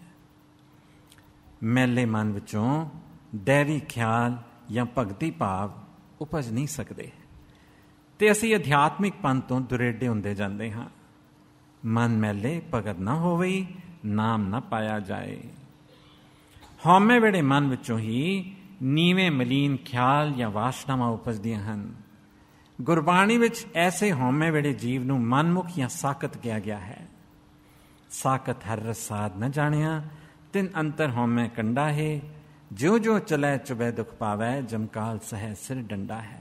ਮੈਲੇ ਮਨ ਵਿੱਚੋਂ ਦੈਵੀ ਖਿਆਲ ਜਾਂ ਭਗਤੀ ਭਾਵ ਉਪਜ ਨਹੀਂ ਸਕਦੇ ਤੇ ਅਸੀਂ ਅਧਿਆਤਮਿਕ ਪੰਥ ਤੋਂ ਦੁਰੇਡੇ ਹੁੰਦੇ ਜਾਂਦੇ ਹਾਂ। ਮਨ ਮੈਲੇ ਭਗਤ ਨਾ ਹੋਵੇ, ਨਾਮ ਨਾ ਪਾਇਆ ਜਾਏ। ਹਉਮੈ ਵੇੜੇ ਮਨ ਵਿੱਚੋਂ ਹੀ ਨੀਵੇਂ ਮਲੀਨ ਖਿਆਲ ਜਾਂ ਵਾਸ਼ਨਾਵਾਂ ਉਪਜਦੀਆਂ ਹਨ। ਗੁਰਬਾਣੀ ਵਿੱਚ ਐਸੇ ਹਉਮੈ ਵੇੜੇ ਜੀਵ ਨੂੰ ਮਨਮੁਖ ਜਾਂ ਸਾਕਤ ਕਿਹਾ ਗਿਆ ਹੈ। ਸਾਕਤ ਹਰ ਰਸਾਦ ਨ ਜਾਣਿਆ, ਤਿੰਨ ਅੰਤਰ ਹਉਮੈ ਕੰਡਾ ਹੈ, ਜਿਉ ਜਿਉ ਚਲੈ ਚੁਬੈ ਦੁਖ ਪਾਵੈ, ਜਮਕਾਲ ਸਹਿ ਸਿਰ ਡੰਡਾ ਹੈ।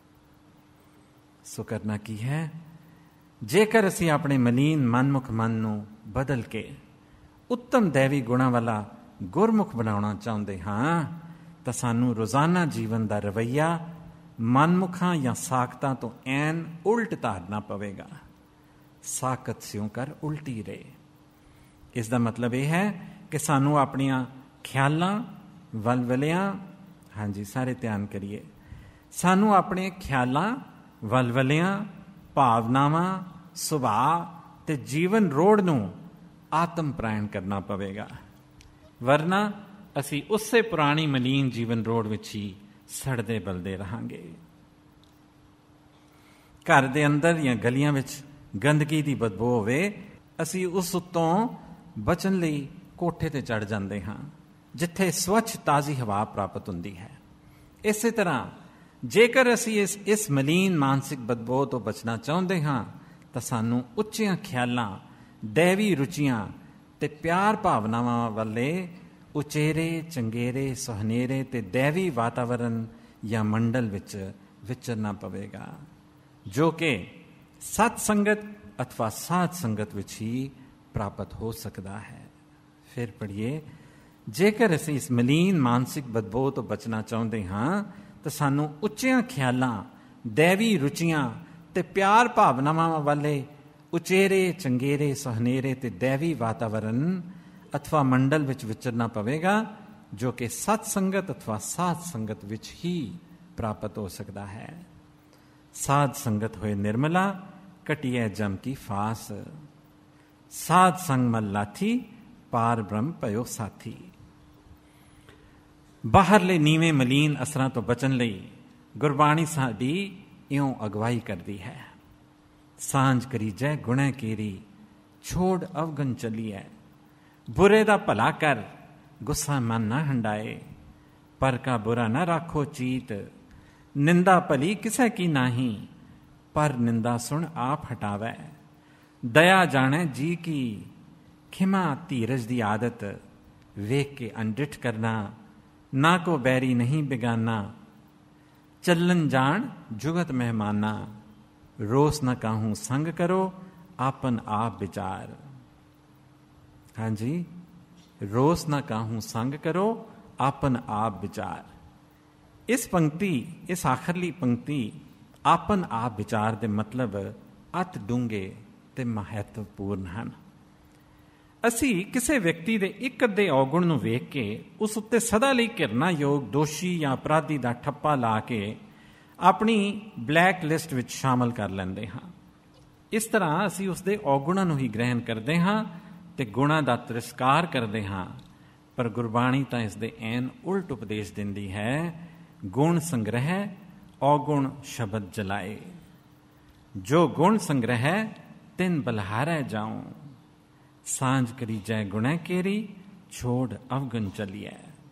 ਸੋ ਕਰਨਾ ਕੀ ਹੈ? ਜੇਕਰ ਅਸੀਂ ਆਪਣੇ ਮਲੀਨ ਮਨਮੁਖ ਮਨ ਨੂੰ ਬਦਲ ਕੇ ਉੱਤਮ ਦੈਵੀ ਗੁਣਾਂ ਵਾਲਾ ਗੁਰਮੁਖ ਬਣਾਉਣਾ ਚਾਹੁੰਦੇ ਹਾਂ ਤਾਂ ਸਾਨੂੰ ਰੋਜ਼ਾਨਾ ਜੀਵਨ ਦਾ ਰਵੱਈਆ ਮਨਮੁਖਾਂ ਜਾਂ ਸਾਕਤਾਂ ਤੋਂ ਐਨ ਉਲਟ ਧਾਰਨਾ ਪਵੇਗਾ। ਸਾਕਤ ਸਿਉਂ ਕਰ ਉਲਟੀ ਰਹੇ। ਇਸ ਦਾ ਮਤਲਬ ਇਹ ਹੈ ਕਿ ਸਾਨੂੰ ਆਪਣੀਆਂ ਖਿਆਲਾਂ ਵਲਵਲਿਆਂ, ਹਾਂਜੀ ਸਾਰੇ ਧਿਆਨ ਕਰੀਏ, ਸਾਨੂੰ ਆਪਣੇ ਖਿਆਲਾਂ ਵਲਵਲਿਆਂ, ਭਾਵਨਾਵਾਂ, ਸੁਭਾਅ ਤੇ ਜੀਵਨ ਰੋੜ ਨੂੰ ਆਤਮ ਪ੍ਰਾਇਣ ਕਰਨਾ ਪਵੇਗਾ, ਵਰਨਾ ਅਸੀਂ ਉਸੇ ਪੁਰਾਣੀ ਮਲੀਨ ਜੀਵਨ ਰੋੜ ਵਿੱਚ ਹੀ ਸੜਦੇ ਬਲਦੇ ਰਹਾਂਗੇ। ਘਰ ਦੇ ਅੰਦਰ ਜਾਂ ਗਲੀਆਂ ਵਿੱਚ ਗੰਦਗੀ ਦੀ ਬਦਬੂ ਹੋਵੇ, ਅਸੀਂ ਉਸ ਉੱਤੋਂ ਬਚਣ ਲਈ ਕੋਠੇ ਤੇ ਚੜ੍ਹ ਜਾਂਦੇ ਹਾਂ ਜਿੱਥੇ ਸਵੱਛ ਤਾਜ਼ੀ ਹਵਾ ਪ੍ਰਾਪਤ ਹੁੰਦੀ ਹੈ। ਇਸੇ ਤਰ੍ਹਾਂ ਜੇਕਰ ਅਸੀਂ ਇਸ ਇਸ ਮਲੀਨ ਮਾਨਸਿਕ ਬਦਬੂ ਤੋਂ ਬਚਣਾ ਚਾਹੁੰਦੇ ਹਾਂ ਤਾਂ ਸਾਨੂੰ ਉੱਚੀਆਂ ਖਿਆਲਾਂ, ਦੈਵੀ ਰੁਚੀਆਂ ਤੇ ਪਿਆਰ ਭਾਵਨਾਵਾਂ ਵਾਲੇ ਉਚੇਰੇ, ਚੰਗੇਰੇ, ਸੁਹਨੇਰੇ ਤੇ ਦੈਵੀ ਵਾਤਾਵਰਨ ਜਾਂ ਮੰਡਲ ਵਿੱਚ ਵਿਚਰਨਾ ਪਵੇਗਾ, ਜੋ ਕਿ ਸਤ ਸੰਗਤ ਅਥਵਾ ਸਾਧ ਸੰਗਤ ਵਿੱਚ ਹੀ ਪ੍ਰਾਪਤ ਹੋ ਸਕਦਾ ਹੈ। ਫਿਰ ਪੜ੍ਹੀਏ, ਜੇਕਰ ਅਸੀਂ ਇਸ ਮਲੀਨ ਮਾਨਸਿਕ ਬਦਬੂ ਤੋਂ ਬਚਣਾ ਚਾਹੁੰਦੇ ਹਾਂ ਤਾਂ ਸਾਨੂੰ ਉੱਚੀਆਂ ਖਿਆਲਾਂ, ਦੈਵੀ ਰੁਚੀਆਂ ਤੇ ਪਿਆਰ ਭਾਵਨਾਵਾਂ ਵਾਲੇ ਉਚੇਰੇ, ਚੰਗੇਰੇ, ਸੁਹਨੇਰੇ ਤੇ ਦੈਵੀ ਵਾਤਾਵਰਨ ਅਥਵਾ ਮੰਡਲ ਵਿੱਚ ਵਿਚਰਨਾ ਪਵੇਗਾ, ਜੋ ਕਿ ਸਤ ਸੰਗਤ ਅਥਵਾ ਸਾਧ ਸੰਗਤ ਵਿੱਚ ਹੀ ਪ੍ਰਾਪਤ ਹੋ ਸਕਦਾ ਹੈ। ਸਾਧ ਸੰਗਤ ਹੋਏ ਨਿਰਮਲਾ, ਕਟਿਐ ਜਮ ਕੀ ਫਾਸ। ਸਾਧ ਸੰਗ ਮਲ ਲਾਥੀ, ਪਾਰ ਬ੍ਰਹਮ ਪਇਓ ਸਾਥੀ। ਬਾਹਰਲੇ ਨੀਵੇਂ ਮਲੀਨ ਅਸਰਾਂ ਤੋਂ ਬਚਣ ਲਈ ਗੁਰਬਾਣੀ ਸਾਡੀ ਇਉਂ ਅਗਵਾਈ ਕਰਦੀ ਹੈ। ਸਾਂਝ ਕਰੀਜੈ ਗੁਣੈ ਕੇਰੀ, ਛੋੜ ਅਵਗਨ ਚਲੀਐ। ਬੁਰੇ ਦਾ ਭਲਾ ਕਰ, ਗੁੱਸਾ ਮਨ ਨਾ ਹੰਡਾਏ। ਪਰ ਕਾ ਬੁਰਾ ਨਾ ਰਾਖੋ ਚੀਤ, ਨਿੰਦਾ ਭਲੀ ਕਿਸੇ ਕੀ ਨਾਹੀ। ਪਰ ਨਿੰਦਾ ਸੁਣ ਆਪ ਹਟਾਵੈ, ਦਇਆ ਜਾਣੈ ਜੀ ਕੀ। ਖਿਮਾ ਧੀਰਜ ਦੀ ਆਦਤ, ਵੇਖ ਕੇ ਅਣਡਿੱਠ ਕਰਨਾ। ਨਾ ਕੋ ਬੈਰੀ ਨਹੀਂ ਬਿਗਾਨਾ, ਚੱਲਨ ਜਾਣ ਜੁਗਤ ਮਹਿਮਾਨਾ। ਰੋਸ ਨਾ ਕਾਹੂੰ ਸੰਗ ਕਰੋ, ਆਪਨ ਆਪ ਵਿਚਾਰ। ਹਾਂਜੀ, ਰੋਸ ਨਾ ਕਾਹੂੰ ਸੰਗ ਕਰੋ, ਆਪਨ ਆਪ ਵਿਚਾਰ। ਇਸ ਪੰਕਤੀ, ਇਸ ਆਖਰਲੀ ਪੰਕਤੀ ਆਪਨ ਆਪ ਵਿਚਾਰ ਦੇ ਮਤਲਬ ਅਤ ਡੂੰਘੇ ਤੇ ਮਹੱਤਵਪੂਰਨ ਹਨ। ਅਸੀਂ ਕਿਸੇ ਵਿਅਕਤੀ ਦੇ ਇੱਕ ਅੱਧੇ ਔਗੁਣ ਨੂੰ ਵੇਖ ਕੇ ਉਸ ਉੱਤੇ ਸਦਾ ਲਈ ਘਿਰਨਾਯੋਗ ਦੋਸ਼ੀ ਜਾਂ ਅਪਰਾਧੀ ਦਾ ਠੱਪਾ ਲਾ ਕੇ ਆਪਣੀ ਬਲੈਕ ਲਿਸਟ ਵਿੱਚ ਸ਼ਾਮਲ ਕਰ ਲੈਂਦੇ ਹਾਂ। ਇਸ ਤਰ੍ਹਾਂ ਅਸੀਂ ਉਸਦੇ ਔਗੁਣਾਂ ਨੂੰ ਹੀ ਗ੍ਰਹਿਣ ਕਰਦੇ ਹਾਂ ਤੇ ਗੁਣਾਂ ਦਾ ਤਿਰਸਕਾਰ ਕਰਦੇ ਹਾਂ। ਪਰ ਗੁਰਬਾਣੀ ਤਾਂ ਇਸ ਦੇ ਐਨ ਉਲਟ ਉਪਦੇਸ਼ ਦਿੰਦੀ ਹੈ, ਗੁਣ ਸੰਗ੍ਰਹਿ ਔਗੁਣ ਸ਼ਬਦ ਜਲਾਏ। ਜੋ ਗੁਣ ਸੰਗ੍ਰਹਿ ਤਿਨ ਬਲਹਾਰੈ ਜਾਉ। ਸਾਂਝ ਕਰੀਜੈ ਗੁਣੈ ਕੇਰੀ, ਛੋੜ ਅਵਗਨ ਚਲੀਐ।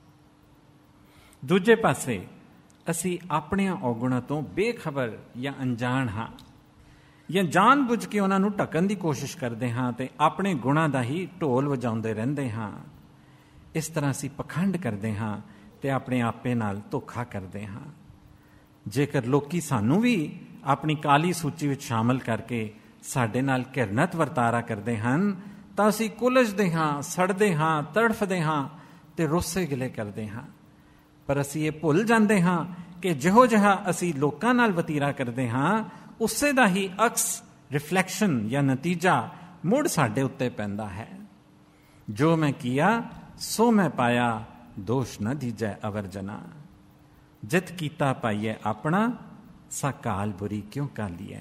ਦੂਜੇ ਪਾਸੇ ਅਸੀਂ ਆਪਣਿਆਂ ਔਗੁਣਾਂ ਤੋਂ ਬੇਖਬਰ ਜਾਂ ਅਣਜਾਣ ਹਾਂ, ਜਾਂ ਜਾਣ ਬੁੱਝ ਕੇ ਉਹਨਾਂ ਨੂੰ ਢੱਕਣ ਦੀ ਕੋਸ਼ਿਸ਼ ਕਰਦੇ ਹਾਂ ਤੇ ਆਪਣੇ ਗੁਣਾਂ ਦਾ ਹੀ ਢੋਲ ਵਜਾਉਂਦੇ ਰਹਿੰਦੇ ਹਾਂ। ਇਸ ਤਰ੍ਹਾਂ ਅਸੀਂ ਪਖੰਡ ਕਰਦੇ ਹਾਂ ਤੇ ਆਪਣੇ ਆਪੇ ਨਾਲ ਧੋਖਾ ਕਰਦੇ ਹਾਂ। ਜੇਕਰ ਲੋਕੀ ਸਾਨੂੰ ਵੀ ਆਪਣੀ ਕਾਲੀ ਸੂਚੀ ਵਿੱਚ ਸ਼ਾਮਲ ਕਰਕੇ ਸਾਡੇ ਨਾਲ ਘਿਰਨਤ ਵਰਤਾਰਾ ਕਰਦੇ ਹਨ ਤਾਂ ਅਸੀਂ ਕੁਲਝਦੇ ਹਾਂ, ਸੜਦੇ ਹਾਂ, ਤੜਫਦੇ ਹਾਂ ਤੇ ਰੋਸੇ ਗਿਲੇ ਕਰਦੇ ਹਾਂ। ਪਰ ਅਸੀਂ ਇਹ ਭੁੱਲ ਜਾਂਦੇ ਹਾਂ ਕਿ ਜਿਹੋ ਜਿਹਾ ਅਸੀਂ ਲੋਕਾਂ ਨਾਲ ਵਤੀਰਾ ਕਰਦੇ ਹਾਂ, ਉਸੇ ਦਾ ਹੀ ਅਕਸ, ਰਿਫਲੈਕਸ਼ਨ ਜਾਂ ਨਤੀਜਾ ਮੁੜ ਸਾਡੇ ਉੱਤੇ ਪੈਂਦਾ ਹੈ। ਜੋ ਮੈਂ ਕੀਆ ਸੋ ਮੈਂ ਪਾਇਆ, ਦੋਸ਼ ਨਾ ਦੀਜੈ ਅਵਰ ਜਨਾ। ਜਿਤ ਕੀਤਾ ਪਾਈਐ ਆਪਣਾ, ਸਾ ਕਾਲ ਬੁਰੀ ਕਿਉਂ ਕਾਲੀਐ।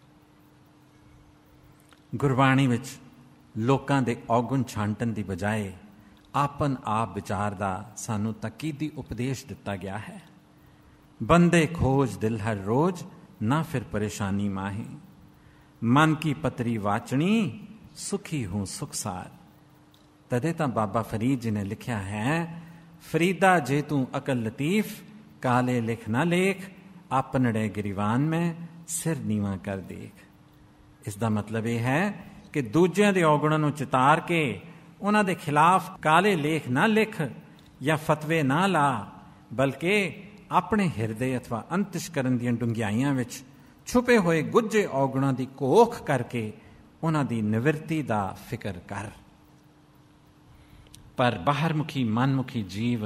ਗੁਰਬਾਣੀ ਵਿੱਚ ਲੋਕਾਂ ਦੇ ਔਗੁਣ ਛਾਂਟਣ ਦੀ ਬਜਾਏ ਆਪਨ ਆਪ ਵਿਚਾਰ ਦਾ ਸਾਨੂੰ ਤਾਕੀਦੀ ਉਪਦੇਸ਼ ਦਿੱਤਾ ਗਿਆ ਹੈ। ਬੰਦੇ ਖੋਜ ਦਿਲ ਹਰ ਰੋਜ਼, ਨਾ ਫਿਰ ਪਰੇਸ਼ਾਨੀ ਮਾਹੀ। ਮਨ ਕੀ ਪਤਰੀ ਵਾਚਣੀ, ਸੁਖੀ ਹੂੰ ਸੁਖਸਾਰ। ਤਦੇ ਤਾਂ ਬਾਬਾ ਫਰੀਦ ਜੀ ਨੇ ਲਿਖਿਆ ਹੈ, ਫਰੀਦਾ ਜੇ ਤੂੰ ਅਕਲ ਲਤੀਫ, ਕਾਲੇ ਲਿਖ ਨਾ ਲੇਖ। ਆਪਨੜੇ ਗਿਰੀਵਾਨ ਮੈਂ, ਸਿਰ ਨੀਵਾਂ ਕਰ ਦੇਖ। ਇਸ ਦਾ ਮਤਲਬ ਇਹ ਹੈ ਕਿ ਦੂਜਿਆਂ ਦੇ ਔਗੁਣਾਂ ਨੂੰ ਚਿਤਾਰ ਕੇ ਉਹਨਾਂ ਦੇ ਖਿਲਾਫ ਕਾਲੇ ਲੇਖ ਨਾ ਲਿਖ ਜਾਂ ਫਤਵੇ ਨਾ ਲਾ, ਬਲਕਿ ਆਪਣੇ ਹਿਰਦੇ ਅਥਵਾ ਅੰਤਿਸ਼ਕਰਨ ਦੀਆਂ ਡੂੰਘਿਆਈਆਂ ਵਿੱਚ ਛੁਪੇ ਹੋਏ ਗੁੱਝੇ ਔਗੁਣਾਂ ਦੀ ਘੋਖ ਕਰਕੇ ਉਹਨਾਂ ਦੀ ਨਿਵਰਤੀ ਦਾ ਫਿਕਰ ਕਰ। ਪਰ ਬਾਹਰਮੁਖੀ ਮਨਮੁਖੀ ਜੀਵ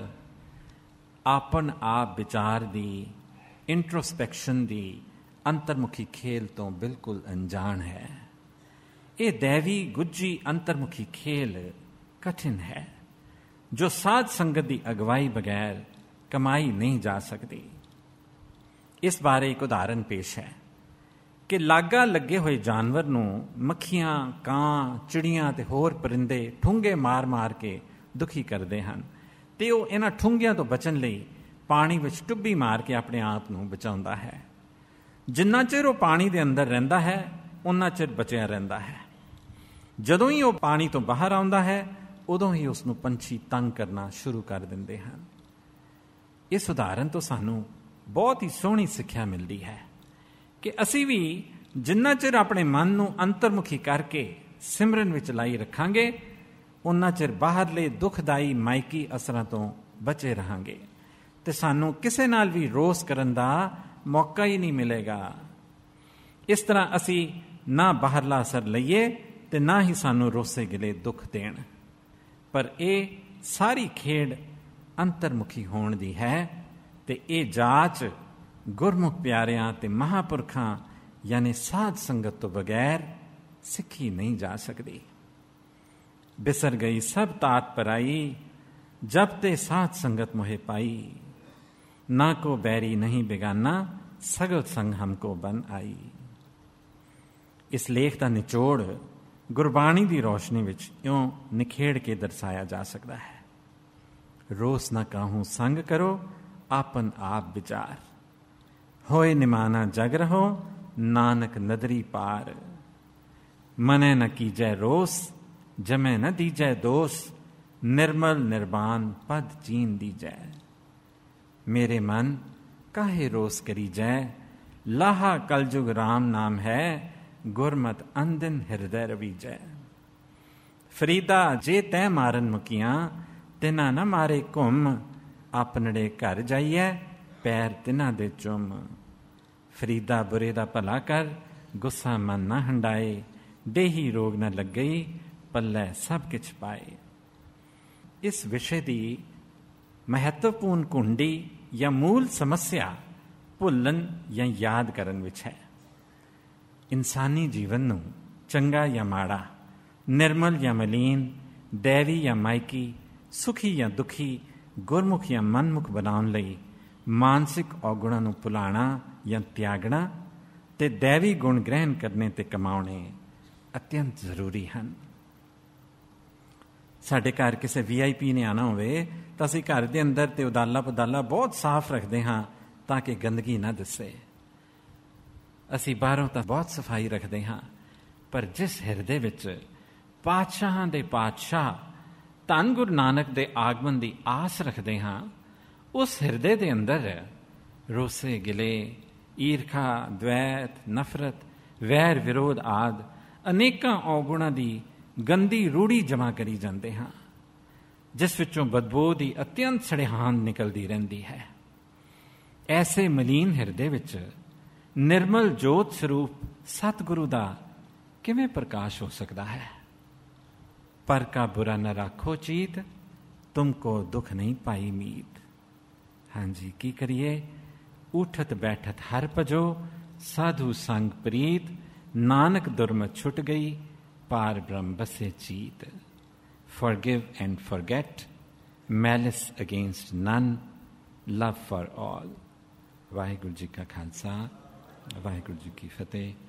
ਆਪਨ ਆਪ ਵਿਚਾਰ ਦੀ, ਇੰਟਰੋਸਪੈਕਸ਼ਨ ਦੀ ਅੰਤਰਮੁਖੀ ਖੇਲ ਤੋਂ ਬਿਲਕੁਲ ਅਣਜਾਣ ਹੈ। ਇਹ ਦੈਵੀ ਗੁੱਝੀ ਅੰਤਰਮੁਖੀ ਖੇਲ ਕਠਿਨ ਹੈ, ਜੋ ਸਾਧ ਸੰਗਤ ਦੀ ਅਗਵਾਈ ਬਗੈਰ ਕਮਾਈ ਨਹੀਂ ਜਾ ਸਕਦੀ। ਇਸ ਬਾਰੇ ਇੱਕ ਉਦਾਹਰਨ ਪੇਸ਼ ਹੈ ਕਿ ਲਾਗਾ ਲੱਗੇ ਹੋਏ ਜਾਨਵਰ ਨੂੰ ਮੱਖੀਆਂ, ਕਾਂ, ਚਿੜੀਆਂ ਤੇ ਹੋਰ ਪਰਿੰਦੇ ਠੁੰਗੇ ਮਾਰ-ਮਾਰ ਕੇ ਦੁਖੀ ਕਰਦੇ ਹਨ ਤੇ ਉਹ ਇਹਨਾਂ ਠੁੰਗਿਆਂ ਤੋਂ ਬਚਣ ਲਈ ਪਾਣੀ ਵਿੱਚ ਟੁੱਬੀ ਮਾਰ ਕੇ ਆਪਣੇ ਆਪ ਨੂੰ ਬਚਾਉਂਦਾ ਹੈ। ਜਿੰਨਾ ਚਿਰ ਉਹ ਪਾਣੀ ਦੇ ਅੰਦਰ ਰਹਿੰਦਾ ਹੈ, ਉਨਾ ਚਿਰ ਬਚਿਆ ਰਹਿੰਦਾ ਹੈ। ਜਦੋਂ ਹੀ ਉਹ ਪਾਣੀ ਤੋਂ ਬਾਹਰ ਆਉਂਦਾ ਹੈ, ਉਦੋਂ ਹੀ ਉਸ ਨੂੰ ਪੰਛੀ ਤੰਗ ਕਰਨਾ ਸ਼ੁਰੂ ਕਰ ਦਿੰਦੇ ਹਨ। ਇਸ ਉਦਾਹਰਨ ਤੋਂ ਸਾਨੂੰ ਬਹੁਤ ਹੀ ਸੋਹਣੀ ਸਿੱਖਿਆ ਮਿਲਦੀ ਹੈ ਕਿ ਅਸੀਂ ਵੀ ਜਿੰਨਾ ਚਿਰ ਆਪਣੇ ਮਨ ਨੂੰ ਅੰਤਰਮੁਖੀ ਕਰਕੇ ਸਿਮਰਨ ਵਿੱਚ ਲਾਈ ਰੱਖਾਂਗੇ, ਉਨਾ ਚਿਰ ਬਾਹਰਲੇ ਦੁਖਦਾਈ ਮਾਇਕੀ ਅਸਰਾਂ ਤੋਂ ਬਚੇ ਰਹਾਂਗੇ ਤੇ ਸਾਨੂੰ ਕਿਸੇ ਨਾਲ ਵੀ ਰੋਸ ਕਰਨ ਦਾ ਮੌਕਾ ਹੀ ਨਹੀਂ ਮਿਲੇਗਾ। ਇਸ ਤਰ੍ਹਾਂ ਅਸੀਂ ਨਾ ਬਾਹਰਲਾ ਅਸਰ ਲਈਏ ਤੇ ਨਾ ਹੀ ਸਾਨੂੰ ਰੋਸੇ ਗਿਲੇ ਦੁੱਖ ਦੇਣ। ਪਰ ਇਹ ਸਾਰੀ ਖੇਡ ਅੰਤਰਮੁਖੀ ਹੋਣ ਦੀ ਹੈ ਤੇ ਇਹ ਜਾਚ ਗੁਰਮੁਖ ਪਿਆਰਿਆਂ ਤੇ ਮਹਾਂਪੁਰਖਾਂ ਯਾਨੀ ਸਾਧ ਸੰਗਤ ਤੋਂ ਬਗੈਰ ਸਿੱਖੀ ਨਹੀਂ ਜਾ ਸਕਦੀ। ਬਿਸਰ ਗਈ ਸਭ ਤਾਤ ਪਰਾਈ, जब ते साथ संगत मोहे पाई, ना को बैरी नहीं बेगाना, सगल संग हमको बन आई। इस लेख का निचोड़ गुरबाणी की रोशनी विच इउं निखेड़ के दर्शाया जा सकता है। रोस न काहूं संग करो, आपन आप विचार, होए निमाना जग रहो, नानक नदरी पार। मने न कीजै रोस, जमै न दीजै दोष, निर्मल निर्बान पद चीन दीजै। मेरे मन काहे रोस करी जै, लाहा कलजुग राम नाम है, गुरमत अंदिन हृदय रवीजै। फरीदा जे तै मारन मुकियां, तिना न मारे घुम, अपनड़े घर जाइए पैर तिना दे चुम। फरीदा बुरे दा भला कर, गुस्सा मन न हंडाए, देही रोग न लग गई, पल्ले सब किछ पाए। इस विषय की महत्वपूर्ण कुंडी या मूल समस्या भुल्लन या याद करन विच है। इंसानी जीवन नूं चंगा या माड़ा, निर्मल या मलीन, दैवी या मायकी, सुखी या दुखी, गुरमुख या मनमुख बनाउण लई मानसिक औगुणां नूं भुलाणा या त्यागना ते दैवी गुण ग्रहण करने ते कमाउणे अत्यंत जरूरी हैं। साडे घर किसी वी आई पी ने आना होवे तां असीं घर दे अंदर ते उदाला पदाला बहुत साफ रखते हाँ ताकि गंदगी ना दिसे। असीं बाहरों तां बहुत सफाई रखते हाँ, पर जिस हिरदे विच पातशाहां दे पातशाह धन गुरु नानक दे आगमन की आस रखते हाँ, उस हिरदे दे अंदर रोसे गिले, ईरखा, द्वैत, नफरत, वैर विरोध आदि अनेकां औगुणां दी गंदी रूढ़ी जमा करी जाते हाँ, जिस विचों बदबू की अत्यंत सड़ेहान निकलती रहती है। ऐसे मलीन हिरदे विच निर्मल जोत स्वरूप सतगुरु का किवें प्रकाश हो सकता है। पर का बुरा न राखो चीत, तुमको दुख नहीं पाई मीत। हाँ जी, की करिए? उठत बैठत हर पजो, साधु संग प्रीत, नानक दुर्मत छुट गई, पार ब्रह्म बसे चीत। Forgive and forget, malice against none, love for all। Waheguru ji का खालसा, वाहिगुरु जी की फतेह।